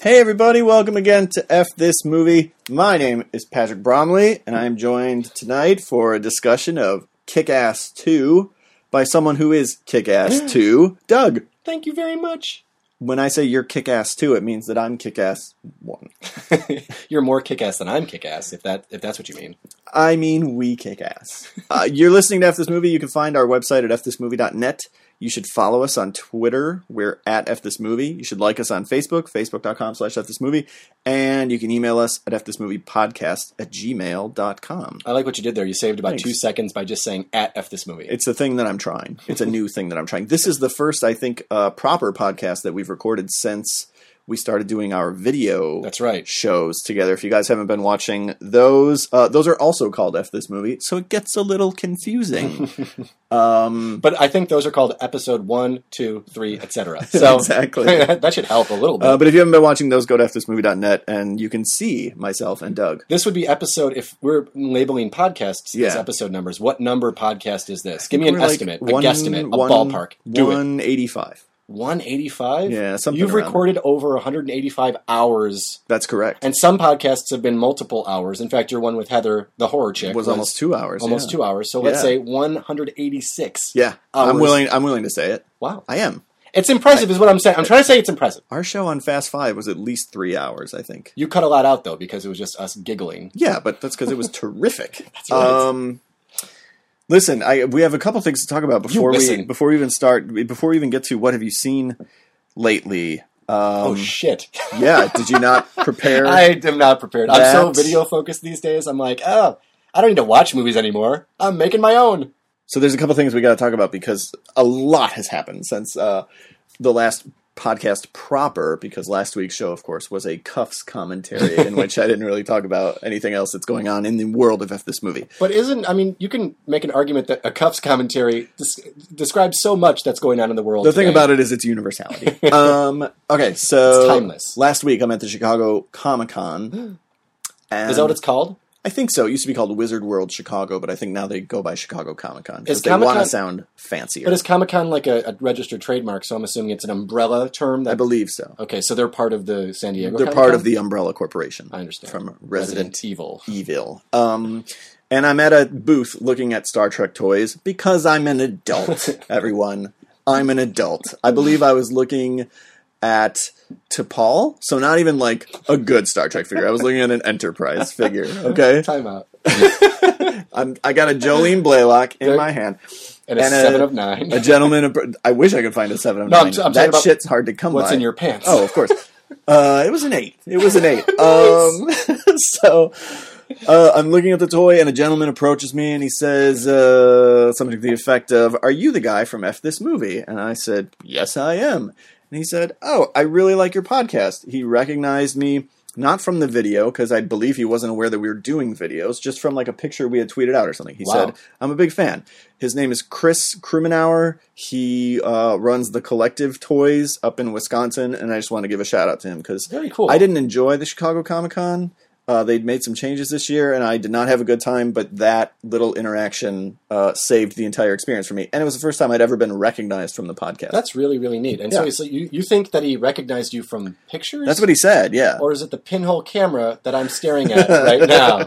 Hey everybody, welcome again to F This Movie. My name is Patrick Bromley, and I am joined tonight for a discussion of Kick-Ass 2 by someone who is Kick-Ass 2, Doug. Thank you very much. When I say you're Kick-Ass 2, it means that I'm Kick-Ass 1. You're more Kick-Ass than I'm Kick-Ass, if that's what you mean. I mean, we Kick-Ass. You're listening to F This Movie. You can find our website at fthismovie.net. You should follow us on Twitter. We're at fthismovie. You should like us on Facebook, facebook.com/fthismovie. And you can email us at fthismoviepodcast@gmail.com. I like what you did there. You saved about 2 seconds by just saying at fthismovie. It's a thing that I'm trying. It's a new thing that I'm trying. This is the first, I think, proper podcast that we've recorded since we started doing our video That's right. shows together. If you guys haven't been watching those are also called F This Movie, so it gets a little confusing. But I think those are called episode 1, 2, 3, etc. So exactly. That should help a little bit. But if you haven't been watching those, go to fthismovie.net and you can see myself and Doug. This would be episode, if we're labeling podcasts as episode numbers, what number podcast is this? Give me an estimate, a guesstimate, a ballpark. Do 185. 185? Yeah, something You've around recorded over 185 hours. That's correct. And some podcasts have been multiple hours. In fact, your one with Heather, the horror chick, was almost 2 hours. Almost 2 hours. So let's say 186 Yeah, hours. I'm willing to say it. Wow. I am. It's impressive is what I'm saying. I'm trying to say it's impressive. Our show on Fast 5 was at least 3 hours, I think. You cut a lot out, though, because it was just us giggling. Yeah, but that's because it was terrific. That's right. Listen, we have a couple things to talk about before we even get to what have you seen lately. Oh, shit. Yeah, did you not prepare? I am not prepared. I'm so video-focused these days. I'm like, I don't need to watch movies anymore. I'm making my own. So there's a couple things we got to talk about because a lot has happened since the last podcast proper, because last week's show, of course, was a Cuffs commentary in which I didn't really talk about anything else that's going on in the world of F This Movie. But you can make an argument that a Cuffs commentary describes so much that's going on in the world The today. thing about it is its universality. Okay, so it's timeless. Last week I'm at the Chicago Comic-Con. Is that what it's called? I think so. It used to be called Wizard World Chicago, but I think now they go by Chicago Comic-Con because Is they Comic-Con- want to sound fancier. But is Comic-Con like a registered trademark, so I'm assuming it's an umbrella term? I believe so. Okay, so they're part of the San Diego They're Comic-Con? part of the Umbrella Corporation. I understand. From Resident Evil. And I'm at a booth looking at Star Trek toys because I'm an adult, everyone. I'm an adult. I believe I was looking at T'Pol, so not even like a good Star Trek figure. I was looking at an Enterprise figure, okay? Time out. I got a Jolene Blaylock in my hand. And a 7 of 9. A gentleman, I wish I could find a 7 of 9. I'm talking that about shit's hard to come by. What's in your pants? Oh, of course. It was an 8. It was an 8. So I'm looking at the toy, and a gentleman approaches me, and he says something to the effect of, "Are you the guy from F This Movie?" And I said, "Yes, I am." And he said, "Oh, I really like your podcast." He recognized me, not from the video, because I believe he wasn't aware that we were doing videos, just from like a picture we had tweeted out or something. He said, "I'm a big fan." His name is Chris Krumenauer. He runs the Collective Toys up in Wisconsin, and I just want to give a shout out to him because very cool. I didn't enjoy the Chicago Comic-Con. They'd made some changes this year, and I did not have a good time, but that little interaction saved the entire experience for me. And it was the first time I'd ever been recognized from the podcast. That's really, really neat. And so you think that he recognized you from pictures? That's what he said, yeah. Or is it the pinhole camera that I'm staring at right now?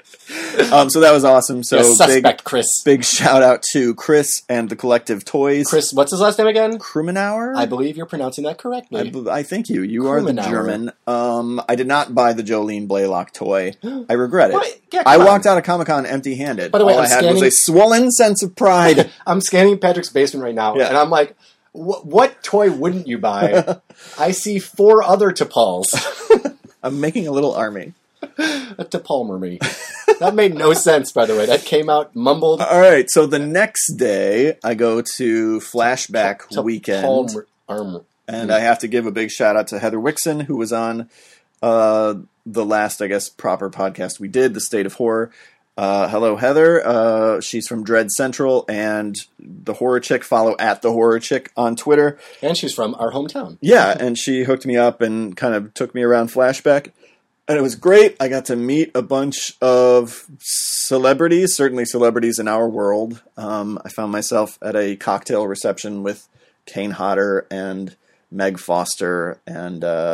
So that was awesome. So suspect, Chris. Big shout out to Chris and the Collective Toys. Chris, what's his last name again? Krumenauer? I believe you're pronouncing that correctly. I thank you. You are the German. I did not buy the Jolene Blaylock toy. I regret it. Yeah, I walked out of Comic-Con empty-handed. By the way, all I had was a swollen sense of pride. I'm scanning Patrick's basement right now, and I'm like, what toy wouldn't you buy? I see 4 other T'Pols. I'm making a little army. A T'Polmer. That made no sense, by the way. That came out mumbled. All right, so the next day, I go to Flashback Weekend, and I have to give a big shout-out to Heather Wixon, who was on the last, I guess, proper podcast we did, The State of Horror. Hello, Heather. She's from Dread Central, and The Horror Chick. Follow at The Horror Chick on Twitter. And she's from our hometown. Yeah, and she hooked me up and kind of took me around Flashback. And it was great. I got to meet a bunch of celebrities, certainly celebrities in our world. I found myself at a cocktail reception with Kane Hodder and Meg Foster and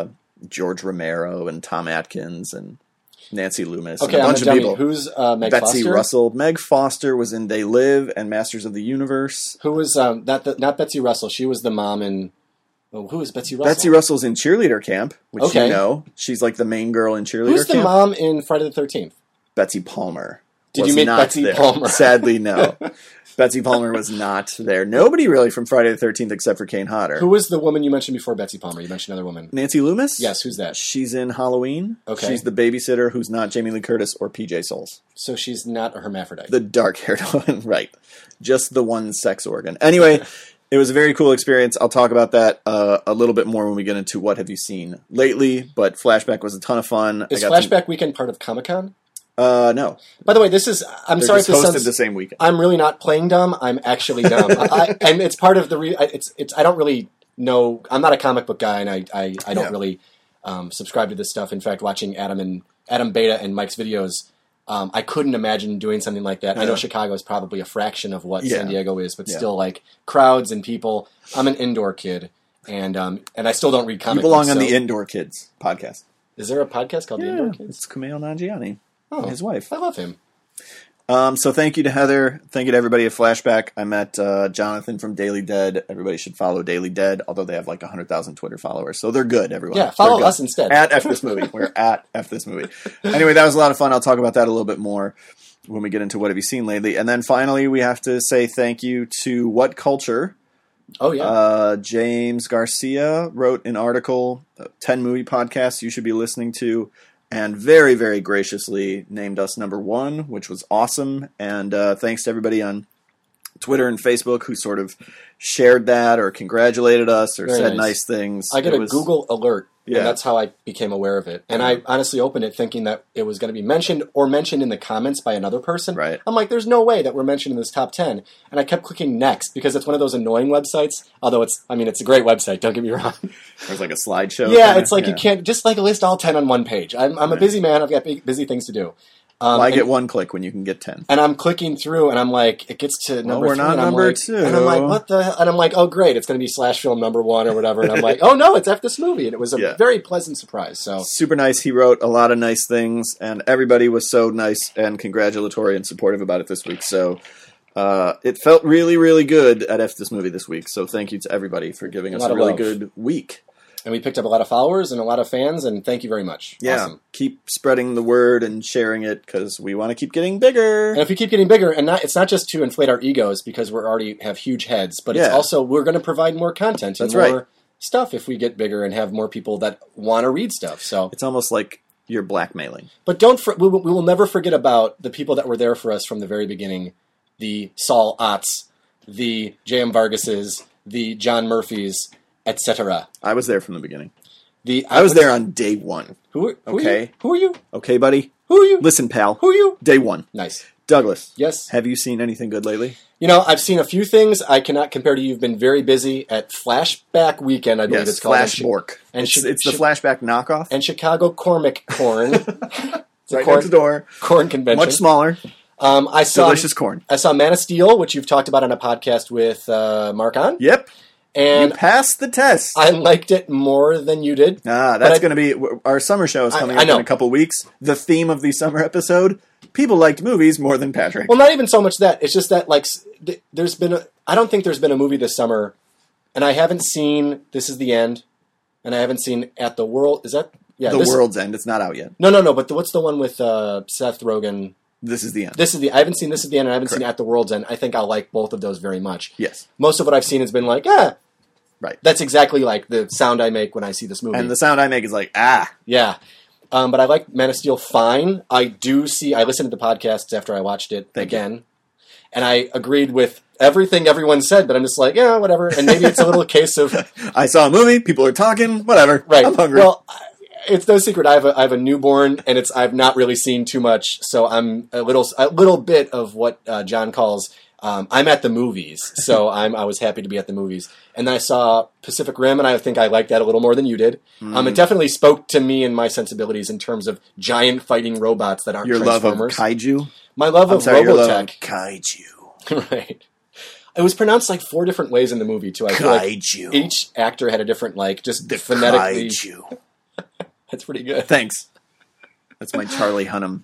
George Romero and Tom Atkins and Nancy Loomis. Okay, and a bunch of people. Who's Meg Betsy Foster? Russell. Meg Foster was in They Live and Masters of the Universe. Who was not Betsy Russell? She was the mom in. Oh, who is Betsy Russell? Betsy Russell's in Cheerleader Camp, which you know. She's like the main girl in Cheerleader Camp. Who's the mom in Friday the 13th? Betsy Palmer. Did you meet Betsy Palmer? Sadly, no. Betsy Palmer was not there. Nobody really from Friday the 13th except for Kane Hodder. Who was the woman you mentioned before Betsy Palmer? You mentioned another woman. Nancy Loomis? Yes, who's that? She's in Halloween. Okay. She's the babysitter who's not Jamie Lee Curtis or PJ Souls. So she's not a hermaphrodite. The dark-haired one, right. Just the one sex organ. Anyway, it was a very cool experience. I'll talk about that a little bit more when we get into what have you seen lately, but Flashback was a ton of fun. Is Flashback Weekend part of Comic-Con? No. By the way, this is. I'm sorry if this sounds the same weekend. I'm really not playing dumb. I'm actually dumb, and it's part of the. I don't really know. I'm not a comic book guy, and I don't really subscribe to this stuff. In fact, watching Adam Beta and Mike's videos, I couldn't imagine doing something like that. Yeah. I know Chicago is probably a fraction of what San Diego is, but still, like crowds and people. I'm an indoor kid, and I still don't read comic books. You belong on the Indoor Kids podcast. Is there a podcast called the Indoor Kids? It's Kumail Nanjiani. Oh, his wife. I love him. So thank you to Heather. Thank you to everybody at Flashback. I met Jonathan from Daily Dead. Everybody should follow Daily Dead, although they have like 100,000 Twitter followers. So they're good, everyone. Yeah, follow us instead. At F This Movie. We're at F This Movie. Anyway, that was a lot of fun. I'll talk about that a little bit more when we get into what have you seen lately. And then finally, we have to say thank you to What Culture. Oh, yeah. James Garcia wrote an article, 10 movie podcasts you should be listening to. And very, very graciously named us number 1, which was awesome. And thanks to everybody on Twitter and Facebook who sort of shared that or congratulated us or said nice things. I get a Google alert, and that's how I became aware of it. And I honestly opened it thinking that it was going to be mentioned in the comments by another person. Right. I'm like, there's no way that we're mentioned in this top 10. And I kept clicking next because it's one of those annoying websites. Although it's a great website, don't get me wrong. There's like a slideshow. Yeah, it's like you can't just like list all 10 on one page. I'm a busy man. I've got busy things to do. I get one click when you can get 10. And I'm clicking through, and I'm like, it gets to number 3. We're not number 2. And I'm like, what the hell? And I'm like, oh, great, it's going to be /film number 1 or whatever. And I'm like, oh, no, it's F This Movie. And it was a very pleasant surprise. So super nice. He wrote a lot of nice things, and everybody was so nice and congratulatory and supportive about it this week. So it felt really, really good at F This Movie this week. So thank you to everybody for giving us a really good week. And we picked up a lot of followers and a lot of fans, and thank you very much. Yeah, awesome. Keep spreading the word and sharing it because we want to keep getting bigger. And if we keep getting bigger, and it's not just to inflate our egos because we already have huge heads, but it's also we're going to provide more content and more stuff if we get bigger and have more people that want to read stuff. So it's almost like you're blackmailing. But we will never forget about the people that were there for us from the very beginning: the Saul Otts, the J.M. Vargases, the John Murphys, etc. I was there from the beginning. I was there on day 1. Who are you? Okay, buddy. Who are you? Listen, pal. Who are you? Day 1. Nice. Douglas. Yes. Have you seen anything good lately? I've seen a few things. I cannot compare to you. You've been very busy at Flashback Weekend, I believe it's called. Flashbork. It's the Flashback knockoff. And Chicago Cormick Corn. Right next door. Corn convention. Much smaller. I saw delicious corn. I saw Man of Steel, which you've talked about on a podcast with Mark on. Yep. And you passed the test. I liked it more than you did. That's going to be our summer show is coming up in a couple weeks. The theme of the summer episode: people liked movies more than Patrick. Well, not even so much that. It's just that I don't think there's been a movie this summer, and I haven't seen This Is the End, and I haven't seen At the World. Is that The World's End? It's not out yet. No. But what's the one with Seth Rogen? This Is the End. I haven't seen This Is the End, and I haven't seen At the World's End. I think I'll like both of those very much. Yes. Most of what I've seen has been like, right. That's exactly like the sound I make when I see this movie. And the sound I make is like, Yeah. But I like Man of Steel fine. I listened to the podcasts after I watched it again. And I agreed with everything everyone said, but I'm just like, yeah, whatever. And maybe it's a little case of... I saw a movie, people are talking, whatever. Right. I'm hungry. Well, it's no secret. I have a newborn, and I've not really seen too much, so I'm a little bit of what John calls... I'm at the movies, so I was happy to be at the movies. And then I saw Pacific Rim, and I think I liked that a little more than you did. It definitely spoke to me and my sensibilities in terms of giant fighting robots that aren't Transformers. Your love of kaiju? My love of Robotech. Your love of kaiju. Right. It was pronounced like 4 different ways in the movie, too. I feel like kaiju. each actor had a different, just phonetically... Kaiju. That's pretty good. Thanks. That's my Charlie Hunnam.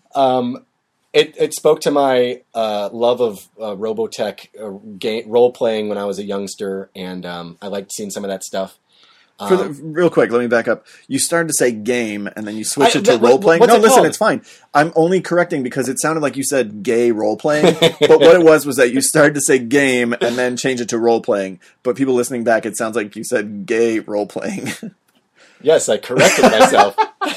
It spoke to my love of Robotech role playing when I was a youngster, and I liked seeing some of that stuff. Real quick, let me back up. You started to say game, and then you switched it to role-playing. No, listen, called? It's fine. I'm only correcting because it sounded like you said gay role-playing, but what it was that you started to say game and then change it to role-playing. But people listening back, it sounds like you said gay role-playing. Yes, I corrected myself.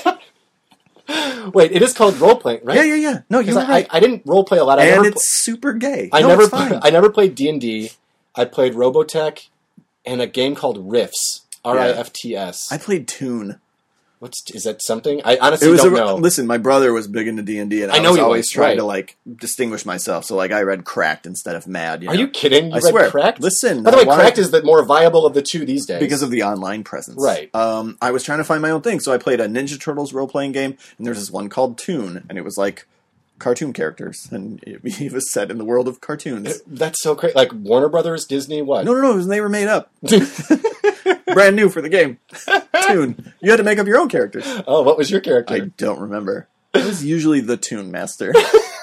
Wait, it is called role-playing, right? Yeah. No, you're right. I didn't role-play a lot. And it's super gay. I never played D&D. I played Robotech and a game called Rifts. Rifts. I played Toon. Is that something? I honestly don't know. Listen, my brother was big into D&D, and I was always trying to distinguish myself. So I read Cracked instead of Mad. Are you kidding? I swear. Cracked? Listen. By the way, Cracked is the more viable of the two these days because of the online presence. Right. I was trying to find my own thing, so I played a Ninja Turtles role-playing game, and there's this one called Toon, and it was like cartoon characters, and it was set in the world of cartoons. That's so great. Like Warner Brothers, Disney, what? No, they were made up. Brand new for the game. Toon. You had to make up your own characters. Oh, what was your character? I don't remember. It was usually the Toon Master.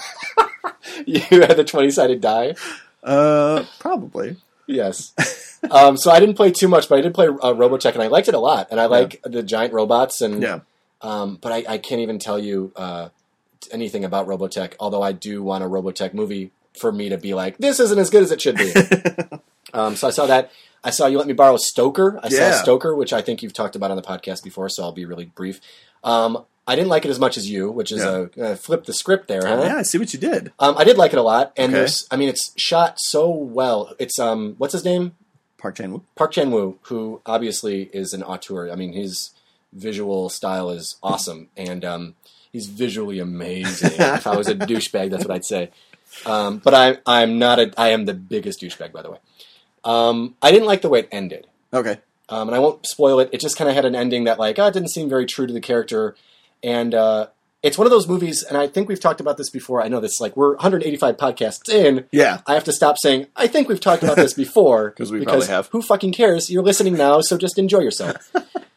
You had the 20-sided die? Probably. Yes. So I didn't play too much, but I did play Robotech, and I liked it a lot. And I like the giant robots. And but I can't even tell you anything about Robotech, although I do want a Robotech movie for me to be like, this isn't as good as it should be. So I saw that. I saw You Let Me Borrow Stoker. I saw Stoker, which I think you've talked about on the podcast before, so I'll be really brief. I didn't like it as much as you, which is flip the script there, huh? Yeah, I see what you did. I did like it a lot, and it's shot so well. It's what's his name? Park Chan-wook. Park Chan-wook, who obviously is an auteur. I mean, his visual style is awesome, and he's visually amazing. If I was a douchebag, that's what I'd say. But I'm not. I am the biggest douchebag, by the way. I didn't like the way it ended. Okay. And I won't spoil it. It just kind of had an ending that it didn't seem very true to the character. And it's one of those movies, and I think we've talked about this before. I know this, we're 185 podcasts in. Yeah. I have to stop saying, I think we've talked about this before. Because we probably have. Who fucking cares? You're listening now, so just enjoy yourself.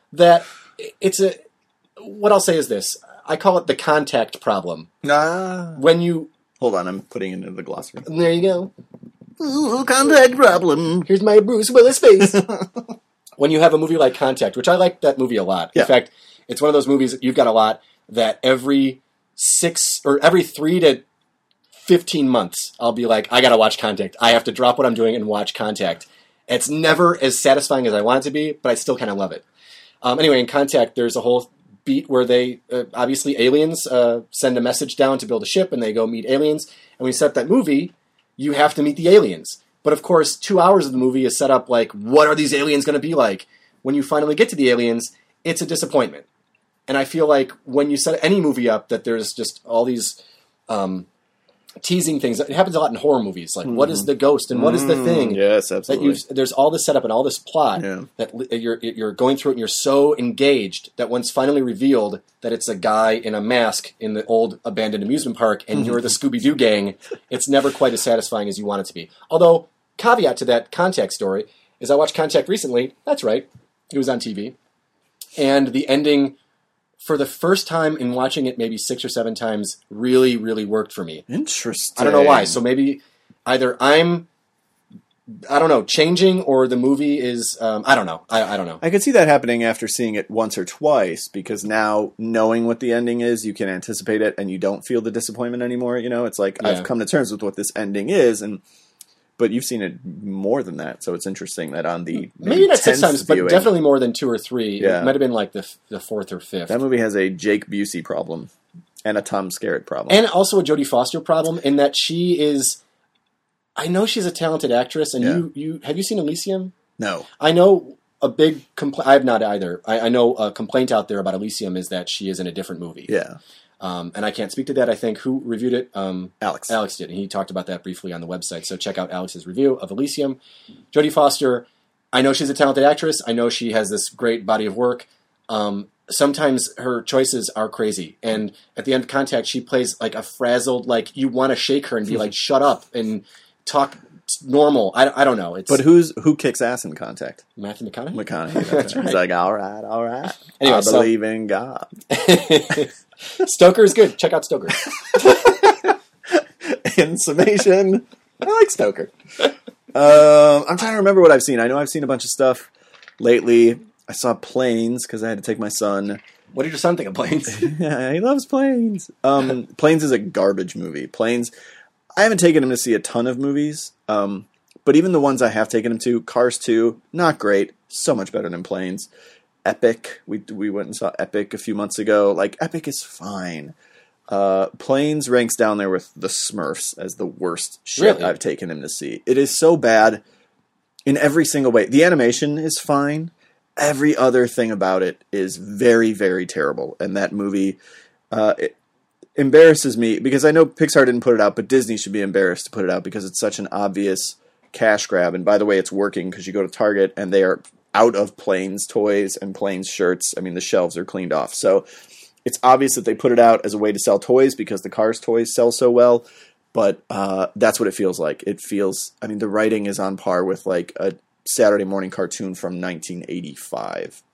What I'll say is this. I call it the contact problem. When you... Hold on, I'm putting it into the glossary. There you go. Ooh, contact problem. Here's my Bruce Willis face. When you have a movie like Contact, which I like that movie a lot. In fact, it's one of those movies that you've got a lot that every 3 to 15 months, I'll be like, I gotta watch Contact. I have to drop what I'm doing and watch Contact. It's never as satisfying as I want it to be, but I still kind of love it. Anyway, in Contact, there's a whole beat where they, obviously aliens, send a message down to build a ship, and they go meet aliens. And when you set up that movie, you have to meet the aliens. But of course, 2 hours of the movie is set up like, what are these aliens going to be like? When you finally get to the aliens, it's a disappointment. And I feel like when you set any movie up, that there's just all these teasing things. It happens a lot in horror movies. Like, what is the ghost and what is the thing? Yes, absolutely. There's all this setup and all this plot that you're going through it, and you're so engaged that once finally revealed that it's a guy in a mask in the old abandoned amusement park and you're the Scooby-Doo gang, it's never quite as satisfying as you want it to be. Although, caveat to that Contact story is I watched Contact recently. That's right. It was on TV. And the ending, for the first time in watching it maybe 6 or 7 times, really, really worked for me. Interesting. I don't know why. So maybe either changing, or the movie is, I don't know. I don't know. I could see that happening after seeing it once or twice, because now, knowing what the ending is, you can anticipate it, and you don't feel the disappointment anymore. It's like, I've come to terms with what this ending is, but you've seen it more than that, so it's interesting that on the maybe not 6 times, viewing, but definitely more than 2 or 3. Yeah. It might have been like the 4th or 5th. That movie has a Jake Busey problem and a Tom Skerritt problem, and also a Jodie Foster problem in that she is. I know she's a talented actress, and you have you seen Elysium? No, I know a big complaint. I have not either. I know a complaint out there about Elysium is that she is in a different movie. Yeah. And I can't speak to that. I think who reviewed it? Alex. Alex did, and he talked about that briefly on the website. So check out Alex's review of Elysium. Jodie Foster, I know she's a talented actress. I know she has this great body of work. Sometimes her choices are crazy. And at the end of Contact, she plays like a frazzled, like you want to shake her and be like, shut up and talk normal. I don't know. It's But who kicks ass in Contact? Matthew McConaughey. McConaughey. That's right. He's like, all right. Anyway, I believe in God. Stoker is good. Check out Stoker. In summation, I like Stoker. I'm trying to remember what I've seen. I know I've seen a bunch of stuff lately. I saw Planes because I had to take my son. What did your son think of Planes? Yeah, he loves Planes. Planes is a garbage movie. Planes, I haven't taken him to see a ton of movies, but even the ones I have taken him to, Cars 2, not great. So much better than Planes. Epic, we went and saw Epic a few months ago. Like, Epic is fine. Planes ranks down there with The Smurfs as the worst shit Really? I've taken him to see. It is so bad in every single way. The animation is fine. Every other thing about it is very, very terrible. And that movie it embarrasses me because I know Pixar didn't put it out, but Disney should be embarrassed to put it out because it's such an obvious cash grab. And by the way, it's working because you go to Target and they are out of Planes toys and Planes shirts. I mean, the shelves are cleaned off. So it's obvious that they put it out as a way to sell toys because the Cars toys sell so well. But that's what it feels like. It feels, I mean, the writing is on par with like a Saturday morning cartoon from 1985.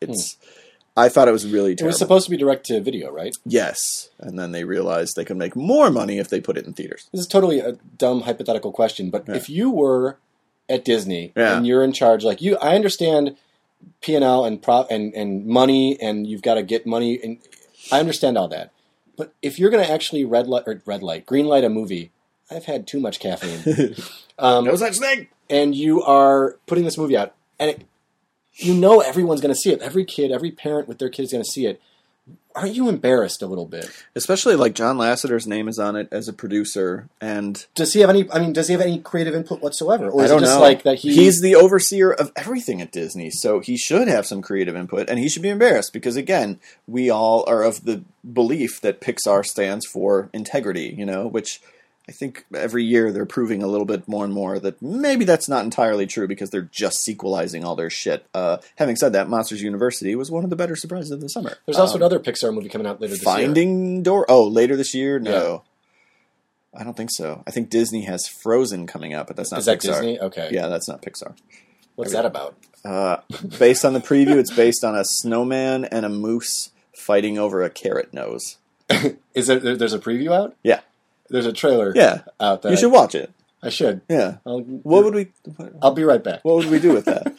I thought it was really terrible. It was supposed to be direct to video, right? Yes. And then they realized they could make more money if they put it in theaters. This is totally a dumb hypothetical question, but if you were at Disney and you're in charge, like I understand P&L and money, and you've got to get money, and I understand all that. But if you're going to actually green light a movie, I've had too much caffeine. No such thing. And you are putting this movie out, and you know everyone's going to see it. Every kid, every parent with their kid is going to see it. Aren't you embarrassed a little bit? Especially like John Lasseter's name is on it as a producer, and does he have any? I mean, does he have any creative input whatsoever, or is I it don't just know. like that he's the overseer of everything at Disney, so he should have some creative input, and he should be embarrassed because again, we all are of the belief that Pixar stands for integrity, which I think every year they're proving a little bit more and more that maybe that's not entirely true because they're just sequelizing all their shit. Having said that, Monsters University was one of the better surprises of the summer. There's also another Pixar movie coming out later this year. Finding Dory. Oh, later this year? No. Yeah. I don't think so. I think Disney has Frozen coming out, but that's not Pixar. Is that Disney? Okay. Yeah, that's not Pixar. What's that about? Based on the preview, it's based on a snowman and a moose fighting over a carrot nose. There's a preview out? Yeah. There's a trailer out there. You should watch it. I should. Yeah. I'll be right back. What would we do with that?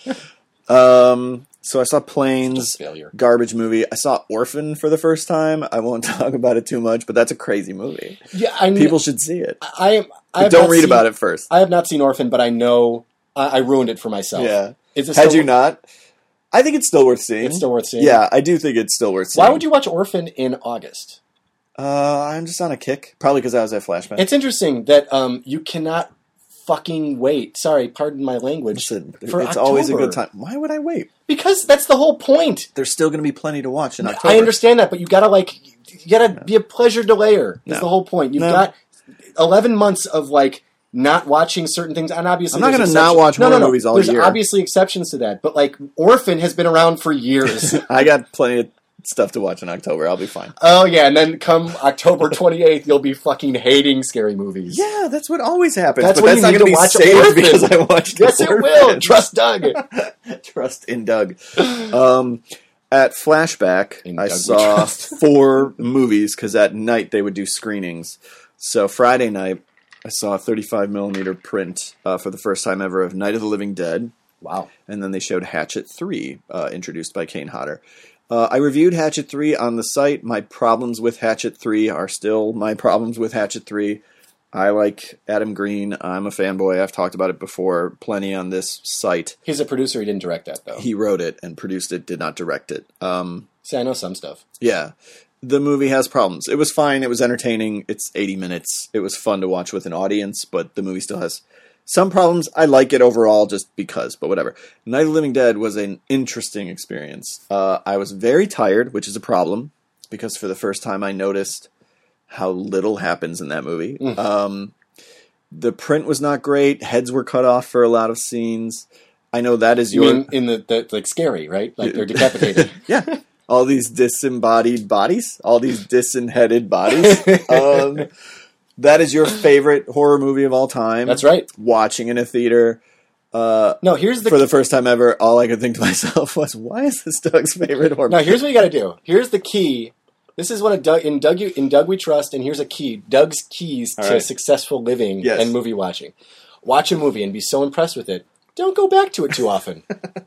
So I saw Planes, garbage movie. I saw Orphan for the first time. I won't talk about it too much, but that's a crazy movie. Yeah, people should see it. But don't read about it first. I have not seen Orphan, but I know I ruined it for myself. Yeah. Had you not? I think it's still worth seeing. It's still worth seeing? Yeah, I do think it's still worth seeing. Why would you watch Orphan in August? I'm just on a kick. Probably because I was at Flashback. It's interesting that you cannot fucking wait. Sorry, pardon my language. Listen, it's October. Always a good time. Why would I wait? Because that's the whole point. There's still going to be plenty to watch in October. I understand that, but you gotta be a pleasure delayer. Is the whole point. You've got 11 months of not watching certain things, and obviously I'm not going to not watch horror movies all year. There's obviously exceptions to that, but Orphan has been around for years. I got plenty of stuff to watch in October. I'll be fine. Oh yeah, and then come October 28th, you'll be fucking hating scary movies. Yeah, that's what always happens. That's but when that's you not need going to to be watch saved Orphan. because I watched. Yes, it will. Trust Doug. Trust in Doug. At Flashback, I saw 4 movies because at night they would do screenings. So Friday night, I saw a 35mm print for the first time ever of Night of the Living Dead. Wow. And then they showed Hatchet 3, introduced by Kane Hodder. I reviewed Hatchet 3 on the site. My problems with Hatchet 3 are still my problems with Hatchet 3. I like Adam Green. I'm a fanboy. I've talked about it before plenty on this site. He's a producer. He didn't direct that, though. He wrote it and produced it, did not direct it. See, I know some stuff. Yeah. The movie has problems. It was fine. It was entertaining. It's 80 minutes. It was fun to watch with an audience, but the movie still has some problems. I like it overall just because, but whatever. Night of the Living Dead was an interesting experience. I was very tired, which is a problem, because for the first time I noticed how little happens in that movie. The print was not great. Heads were cut off for a lot of scenes. I know that is you mean in the scary, right? Like they're decapitated. Yeah. All these disembodied bodies. All these disenheaded bodies. That is your favorite horror movie of all time. That's right. Watching in a theater. No, here's the For the first time ever, all I could think to myself was, why is this Doug's favorite horror movie? Now, here's what you got to do. Here's the key. This is what in Doug we trust, and here's a key. Doug's keys All to right. successful living Yes. and movie watching. Watch a movie and be so impressed with it. Don't go back to it too often.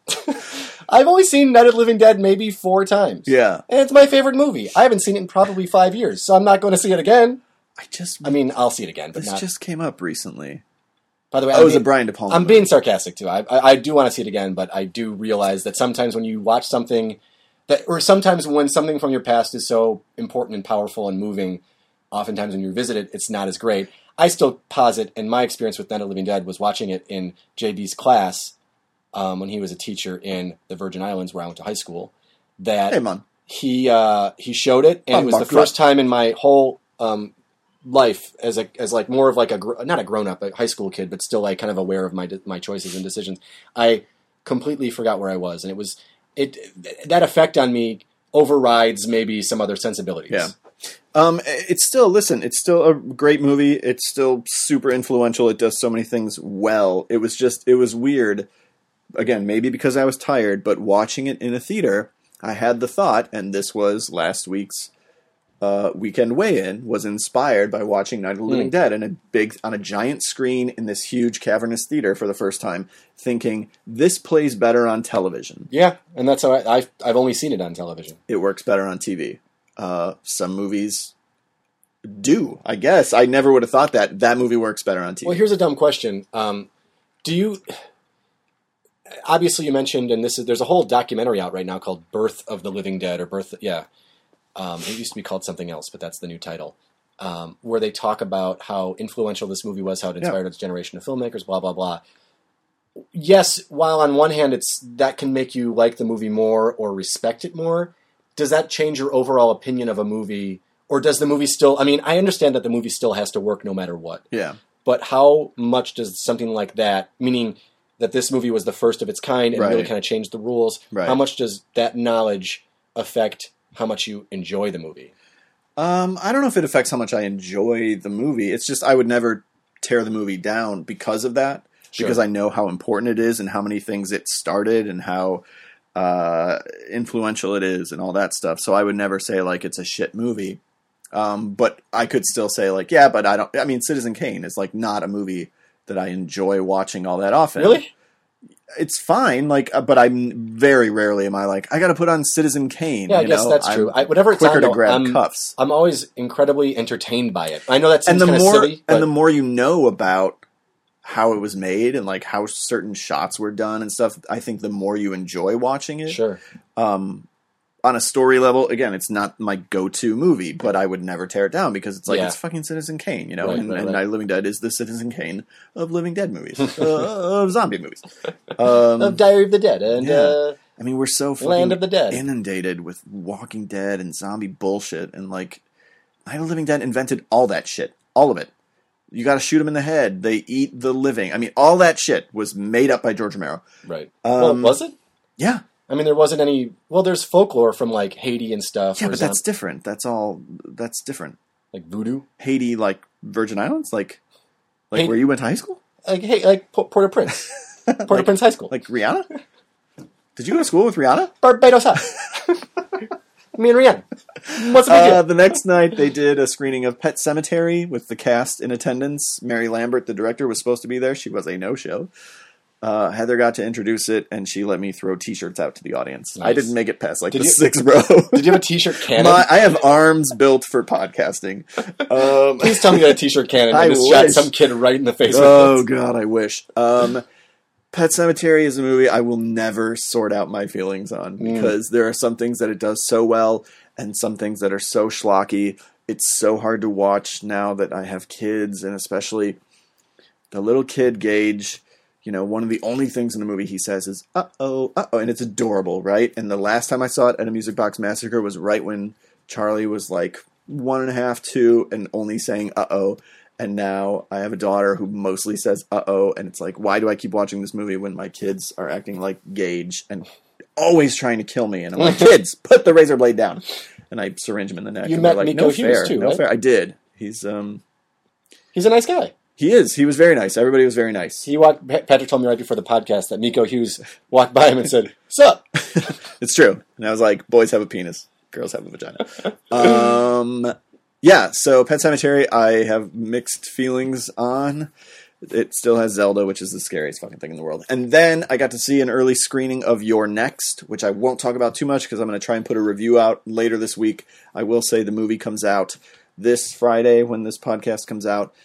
I've only seen Night of the Living Dead maybe 4 times. Yeah. And it's my favorite movie. I haven't seen it in probably 5 years, so I'm not going to see it again. I mean, I'll see it again, but this not. just came up recently. By the way, Oh, it was a Brian De Palma I'm movie. being sarcastic too. I do want to see it again, but I do realize that sometimes when you watch something or sometimes when something from your past is so important and powerful and moving, oftentimes when you revisit it, it's not as great. I still posit, and my experience with Night of the Living Dead was watching it in JB's class when he was a teacher in the Virgin Islands, where I went to high school. That Hey, man. he showed it, and it was the first time in my whole life as like more of like not a grown up, a high school kid, but still like kind of aware of my choices and decisions. I completely forgot where I was, and that effect on me overrides maybe some other sensibilities. Yeah. It's still a great movie. It's still super influential. It does so many things well. It was weird. Again, maybe because I was tired, but watching it in a theater, I had the thought, and this was last week's weekend weigh-in, was inspired by watching Night of the Living Dead on a giant screen in this huge cavernous theater for the first time, thinking, this plays better on television. Yeah, and that's how I've only seen it on television. It works better on TV. Some movies do, I guess. I never would have thought that movie works better on TV. Well, here's a dumb question. Do you... Obviously, you mentioned, and there's a whole documentary out right now called Birth of the Living Dead, or Birth... Yeah. It used to be called something else, but that's the new title. Where they talk about how influential this movie was, how it inspired its generation of filmmakers, blah, blah, blah. Yes, while on one hand that can make you like the movie more or respect it more, does that change your overall opinion of a movie? Or does the movie still... I mean, I understand that the movie still has to work no matter what. Yeah. But how much does something like that, meaning that this movie was the first of its kind and Right. really kind of changed the rules, Right. how much does that knowledge affect how much you enjoy the movie? I don't know if it affects how much I enjoy the movie. It's just I would never tear the movie down because of that. Sure. Because I know how important it is and how many things it started and how influential it is and all that stuff. So I would never say like it's a shit movie. But I could still say like, yeah, but I mean, Citizen Kane is like not a movie that I enjoy watching all that often. Really? It's fine, like, but I'm very rarely am I like, I got to put on Citizen Kane. Yeah, I guess that's true. Whatever it's quicker on, to though, grab cuffs. I'm always incredibly entertained by it. I know that And seems kind of silly. But and the more you know about how it was made and like how certain shots were done and stuff, I think the more you enjoy watching it. sure. On a story level, again, it's not my go-to movie, but I would never tear it down because it's like, Yeah. it's fucking Citizen Kane, you know? Right, and right, and right. Night of the Living Dead is the Citizen Kane of Living Dead movies, of zombie movies. Of Diary of the Dead and yeah. I mean, we're so fucking Land of the Dead. inundated with Walking Dead and zombie bullshit, and like, Night of the Living Dead invented all that shit. All of it. You gotta shoot them in the head. They eat the living. I mean, all that shit was made up by George Romero. right. Well, was it? Yeah. I mean, there wasn't any... Well, there's folklore from, like, Haiti and stuff. Yeah, or but that's different. That's different. like voodoo. Haiti, like Virgin Islands, like Haiti- where you went to high school, Like Port-au-Prince. Port-au-Prince High School. like Rihanna. Did you go to school with Rihanna? Barbados High. Me and Rihanna. What's the big deal? The next night they did a screening of Pet Sematary with the cast in attendance. Mary Lambert, the director, was supposed to be there. She was a no-show. Heather got to introduce it, and she let me throw T-shirts out to the audience. Nice. I didn't make it past like Did the you- sixth row. Did you have a T-shirt cannon? I have arms built for podcasting. Please tell me you had a T-shirt cannon I and just shot wish. some kid right in the face Oh with it. God, I wish. Pet Sematary is a movie I will never sort out my feelings on because there are some things that it does so well and some things that are so schlocky. It's so hard to watch now that I have kids, and especially the little kid Gage. You know, one of the only things in the movie he says is "uh-oh, uh-oh," and it's adorable, right? And the last time I saw it at a Music Box Massacre was right when Charlie was like 1.5, 2, and only saying "uh-oh." And now I have a daughter who mostly says "uh-oh," and it's like, why do I keep watching this movie when my kids are acting like Gage and always trying to kill me? And I'm like, kids, put the razor blade down. And I syringe him in the neck. You and met they're like, Nico no Hughes fair, too, no right? fair. I did. He's He's a nice guy. He is. He was very nice. Everybody was very nice. Patrick told me right before the podcast that Miko Hughes walked by him and said, "Sup?" It's true. And I was like, boys have a penis, girls have a vagina. Yeah, so Pet Sematary, I have mixed feelings on. It still has Zelda, which is the scariest fucking thing in the world. And then I got to see an early screening of You're Next, which I won't talk about too much because I'm going to try and put a review out later this week. I will say the movie comes out this Friday when this podcast comes out.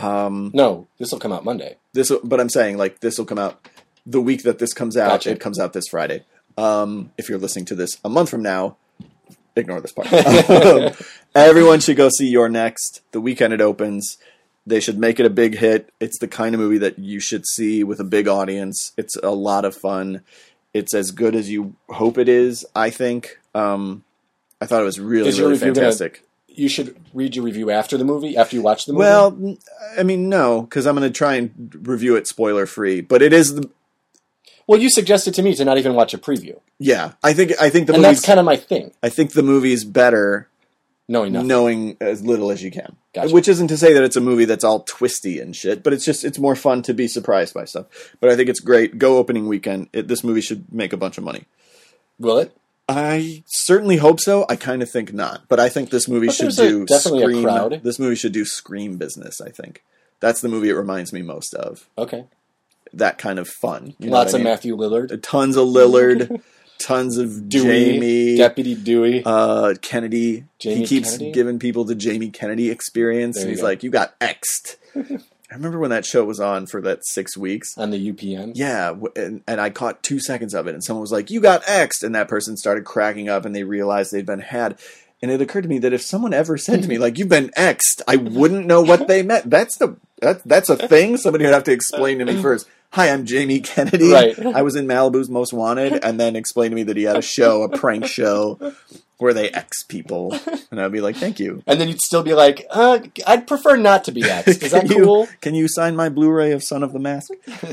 No, this will come out Monday. But I'm saying, like, this will come out the week that this comes out. Gotcha. It comes out this Friday. If you're listening to this a month from now, ignore this part. Everyone should go see You're Next. The weekend it opens. They should make it a big hit. It's the kind of movie that you should see with a big audience. It's a lot of fun. It's as good as you hope it is, I think. I thought it was really fantastic. You should read your review after the movie, after you watch the movie? Well, I mean, no, because I'm going to try and review it spoiler-free. But it is the... Well, you suggested to me to not even watch a preview. Yeah, I think the movie... And that's kind of my thing. I think the movie's better... Knowing as little as you can. Gotcha. Which isn't to say that it's a movie that's all twisty and shit, but it's more fun to be surprised by stuff. But I think it's great. Go opening weekend. This movie should make a bunch of money. Will it? I certainly hope so. I kind of think not. But I think this movie should do definitely a crowd. This movie should do Scream business, I think. That's the movie it reminds me most of. Okay. That kind of fun. Lots of Matthew Lillard. Tons of Lillard. Tons of Dewey, Jamie. Deputy Dewey. Kennedy. Jamie He keeps Kennedy? giving people the Jamie Kennedy experience. There you He's go. like, you got X'd. I remember when that show was on for that 6 weeks. On the UPN? Yeah, and I caught 2 seconds of it, and someone was like, you got X'd, and that person started cracking up, and they realized they'd been had. And it occurred to me that if someone ever said to me, like, you've been X'd, I wouldn't know what they meant. That's a thing? Somebody would have to explain to me first. Hi, I'm Jamie Kennedy. Right. I was in Malibu's Most Wanted, and then explain to me that he had a prank show, where they X people. And I'd be like, thank you. And then you'd still be like, I'd prefer not to be X. Is that cool? Can you sign my Blu-ray of Son of the Mask?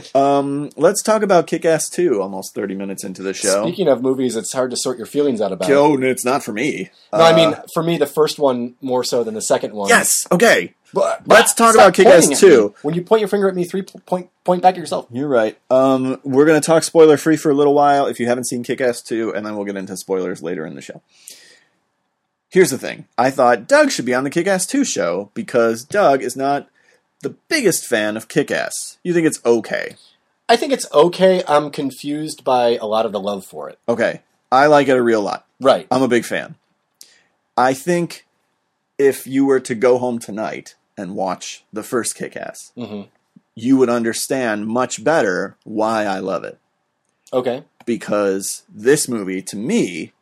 Let's talk about Kick-Ass 2, almost 30 minutes into the show. Speaking of movies, it's hard to sort your feelings out about. Oh, it's not for me. No, I mean, for me, the first one more so than the second one. Yes, okay. But Let's talk stop about Kick-Ass pointing at 2. me. When you point your finger at me, point back at yourself. You're right. We're going to talk spoiler-free for a little while if you haven't seen Kick-Ass 2, and then we'll get into spoilers later in the show. Here's the thing. I thought Doug should be on the Kick-Ass 2 show because Doug is not the biggest fan of Kick-Ass. You think it's okay. I think it's okay. I'm confused by a lot of the love for it. Okay. I like it a real lot. Right. I'm a big fan. I think if you were to go home tonight and watch the first Kick-Ass, you would understand much better why I love it. Okay. Because this movie, to me,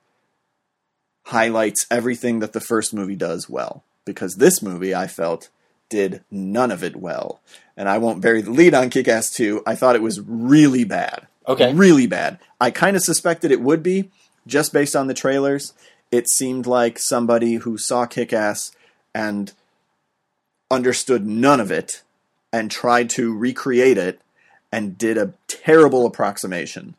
highlights everything that the first movie does well. Because this movie, I felt, did none of it well. And I won't bury the lead on Kick-Ass 2. I thought it was really bad. Okay. Really bad. I kind of suspected it would be, just based on the trailers. It seemed like somebody who saw Kick-Ass and understood none of it and tried to recreate it and did a terrible approximation.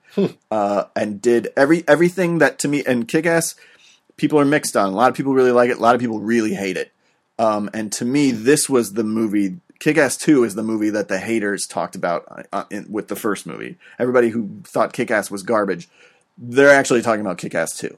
And did everything that, to me, and Kick-Ass, people are mixed on. A lot of people really like it. A lot of people really hate it. And to me, this was the movie. Kick-Ass 2 is the movie that the haters talked about with the first movie. Everybody who thought Kick-Ass was garbage, they're actually talking about Kick-Ass 2.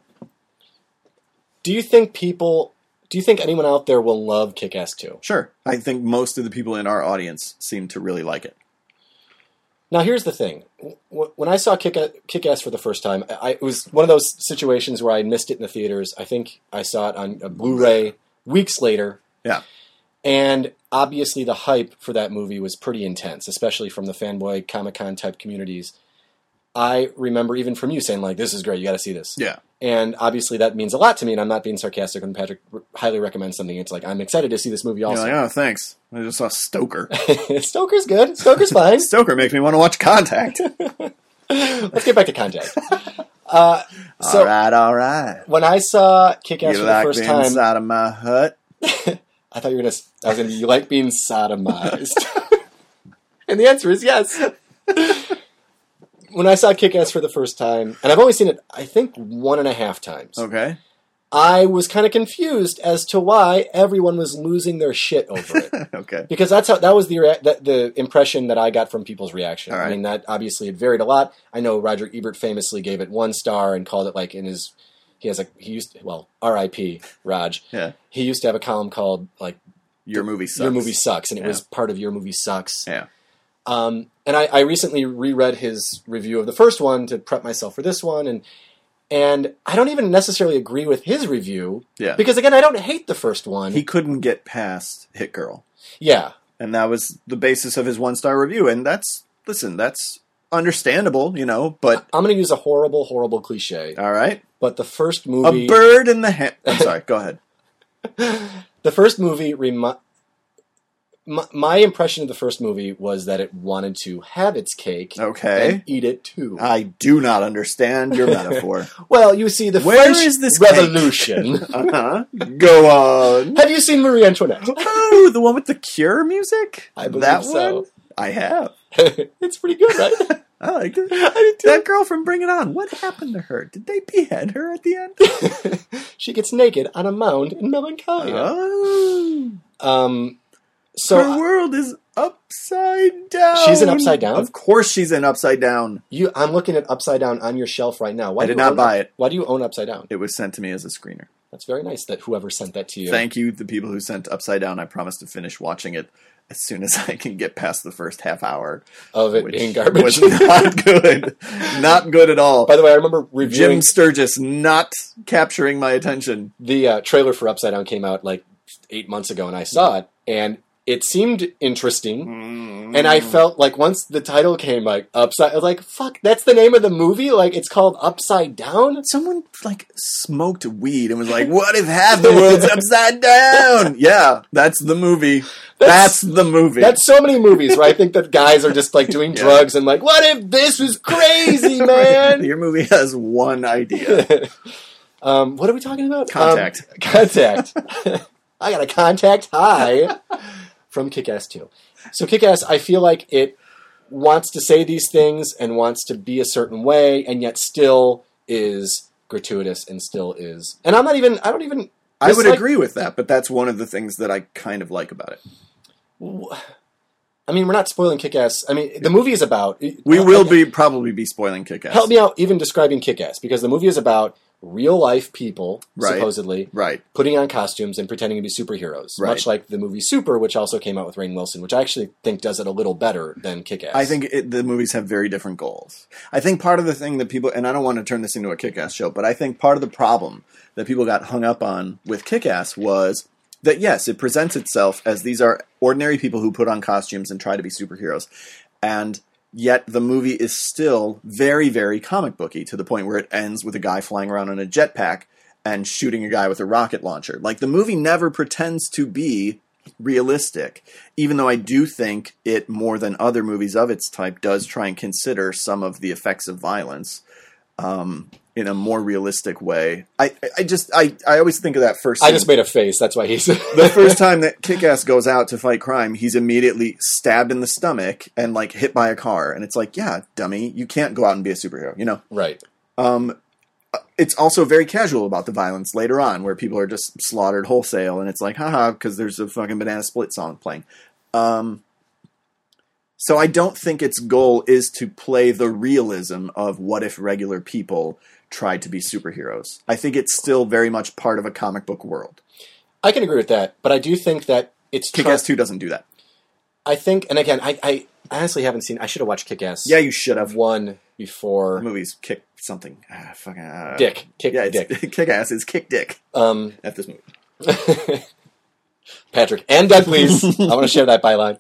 Do you think anyone out there will love Kick-Ass 2? Sure. I think most of the people in our audience seem to really like it. Now, here's the thing. When I saw Kick-Ass for the first time, it was one of those situations where I missed it in the theaters. I think I saw it on a Blu-ray weeks later. Yeah. And obviously the hype for that movie was pretty intense, especially from the fanboy Comic-Con type communities. I remember even from you saying, like, this is great, you got to see this. Yeah. And obviously that means a lot to me, and I'm not being sarcastic when Patrick highly recommends something. It's like, I'm excited to see this movie also. You're like, oh, thanks. I just saw Stoker. Stoker's good. Stoker's fine. Stoker makes me want to watch Contact. Let's get back to Contact. All right. When I saw Kick-Ass for the first being time... inside of my hut? I thought you were going to... You like being sodomized. And the answer is yes. When I saw Kick-Ass for the first time, and I've only seen it, I think, 1.5 times. Okay. I was kind of confused as to why everyone was losing their shit over it. Okay. Because that was the impression that I got from people's reaction. All right. I mean, that obviously it varied a lot. I know Roger Ebert famously gave it 1 star and called it like R.I.P. Raj. Yeah. He used to have a column called like Your movie sucks. Your Movie Sucks, and it was part of Your Movie Sucks. Yeah. And I recently reread his review of the first one to prep myself for this one, and I don't even necessarily agree with his review. Yeah. Because, again, I don't hate the first one. He couldn't get past Hit Girl. Yeah. And that was the basis of his 1-star review. And that's understandable, but... I'm going to use a horrible, horrible cliche. All right. But the first movie... A bird in the hand... I'm sorry, go ahead. The first movie... My impression of the first movie was that it wanted to have its cake and eat it too. I do not understand your metaphor. Well, you see, the Where French is this Revolution. Go on. Have you seen Marie Antoinette? Oh, the one with the Cure music? I believe that so. One? I have. It's pretty good, right? I like it. That girl from Bring It On. What happened to her? Did they behead her at the end? She gets naked on a mound in Melancholia. Oh. So her world is upside down. She's in Upside Down? Of course she's in Upside Down. I'm looking at Upside Down on your shelf right now. I did not buy it. Why do you own Upside Down? It was sent to me as a screener. That's very nice that whoever sent that to you. Thank you, the people who sent Upside Down. I promise to finish watching it as soon as I can get past the first half hour. Of it being garbage. Was not good. Not good at all. By the way, I remember reviewing... Jim Sturgis not capturing my attention. The trailer for Upside Down came out like 8 months ago, and I saw it, and it seemed interesting, and I felt like once the title came, like, Upside... I was like, fuck, that's the name of the movie? Like, it's called Upside Down? Someone, like, smoked weed and was like, what if half the world's upside down? Yeah, that's the movie. That's the movie. That's so many movies where I think that guys are just, like, doing drugs and like, what if this was crazy, man? Your movie has one idea. What are we talking about? Contact. Contact. I got a contact high from Kick-Ass 2. So Kick-Ass, I feel like it wants to say these things and wants to be a certain way, and yet still is gratuitous and still is... And I would agree with that, but that's one of the things that I kind of like about it. I mean, we're not spoiling Kick-Ass. I mean, the movie is about... We will probably be spoiling Kick-Ass. Help me out even describing Kick-Ass, because the movie is about real-life people, supposedly, putting on costumes and pretending to be superheroes. Much like the movie Super, which also came out with Rainn Wilson, which I actually think does it a little better than Kick-Ass. I think the movies have very different goals. I think part of the thing that people... And I don't want to turn this into a Kick-Ass show, but I think part of the problem that people got hung up on with Kick-Ass was that, yes, it presents itself as these are ordinary people who put on costumes and try to be superheroes. And... Yet the movie is still very, very comic booky to the point where it ends with a guy flying around on a jetpack and shooting a guy with a rocket launcher. Like, the movie never pretends to be realistic, even though I do think it, more than other movies of its type, does try and consider some of the effects of violence in a more realistic way. I always think of that first scene. I just made a face, that's why he's... The first time that Kick-Ass goes out to fight crime, he's immediately stabbed in the stomach and, like, hit by a car. And it's like, yeah, dummy, you can't go out and be a superhero, you know? Right. It's also very casual about the violence later on, where people are just slaughtered wholesale, and it's like, haha, because there's a fucking Banana Split song playing. So I don't think its goal is to play the realism of what if regular people tried to be superheroes. I think it's still very much part of a comic book world. I can agree with that, but I do think that it's... Kick-Ass 2 doesn't do that. I think, and again, I honestly haven't seen... I should have watched Kick-Ass. Yeah, you should have. 1 before... The movie's Kick something. Dick. Dick. Kick-Ass is Kick Dick. F this movie. Patrick. And Doug, please. I want to share that byline.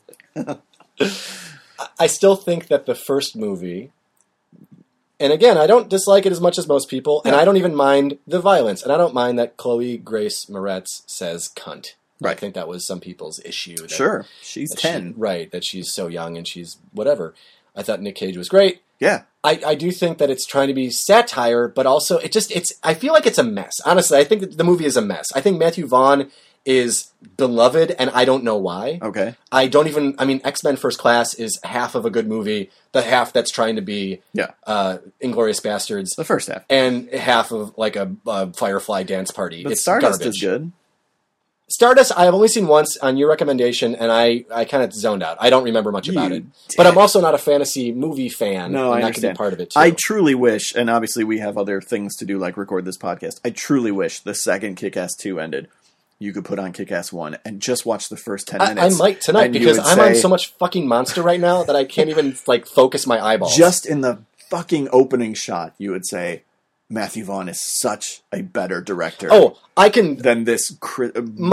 I still think that the first movie... And again, I don't dislike it as much as most people, and I don't even mind the violence. And I don't mind that Chloe Grace Moretz says cunt. Right. I think that was some people's issue. That, sure. She's 10. That she's so young and she's whatever. I thought Nick Cage was great. Yeah. I do think that it's trying to be satire, but also I feel like it's a mess. Honestly, I think that the movie is a mess. I think Matthew Vaughn is beloved, and I don't know why. Okay. X-Men First Class is half of a good movie, the half that's trying to be Inglourious Bastards. The first half. And half of like a Firefly dance party. But it's Stardust garbage. is good. Stardust, I have only seen once on your recommendation, and I kind of zoned out. I don't remember much about it. But I'm also not a fantasy movie fan. No, I and that understand. could be part of it, too. I truly wish, and obviously we have other things to do, like record this podcast. I truly wish the second Kick-Ass 2 ended. You could put on Kick-Ass 1 and just watch the first 10 minutes. I might tonight, because I'm on so much fucking Monster right now that I can't even focus my eyeballs. Just in the fucking opening shot, you would say, Matthew Vaughn is such a better director. Oh, I can... Than this Chris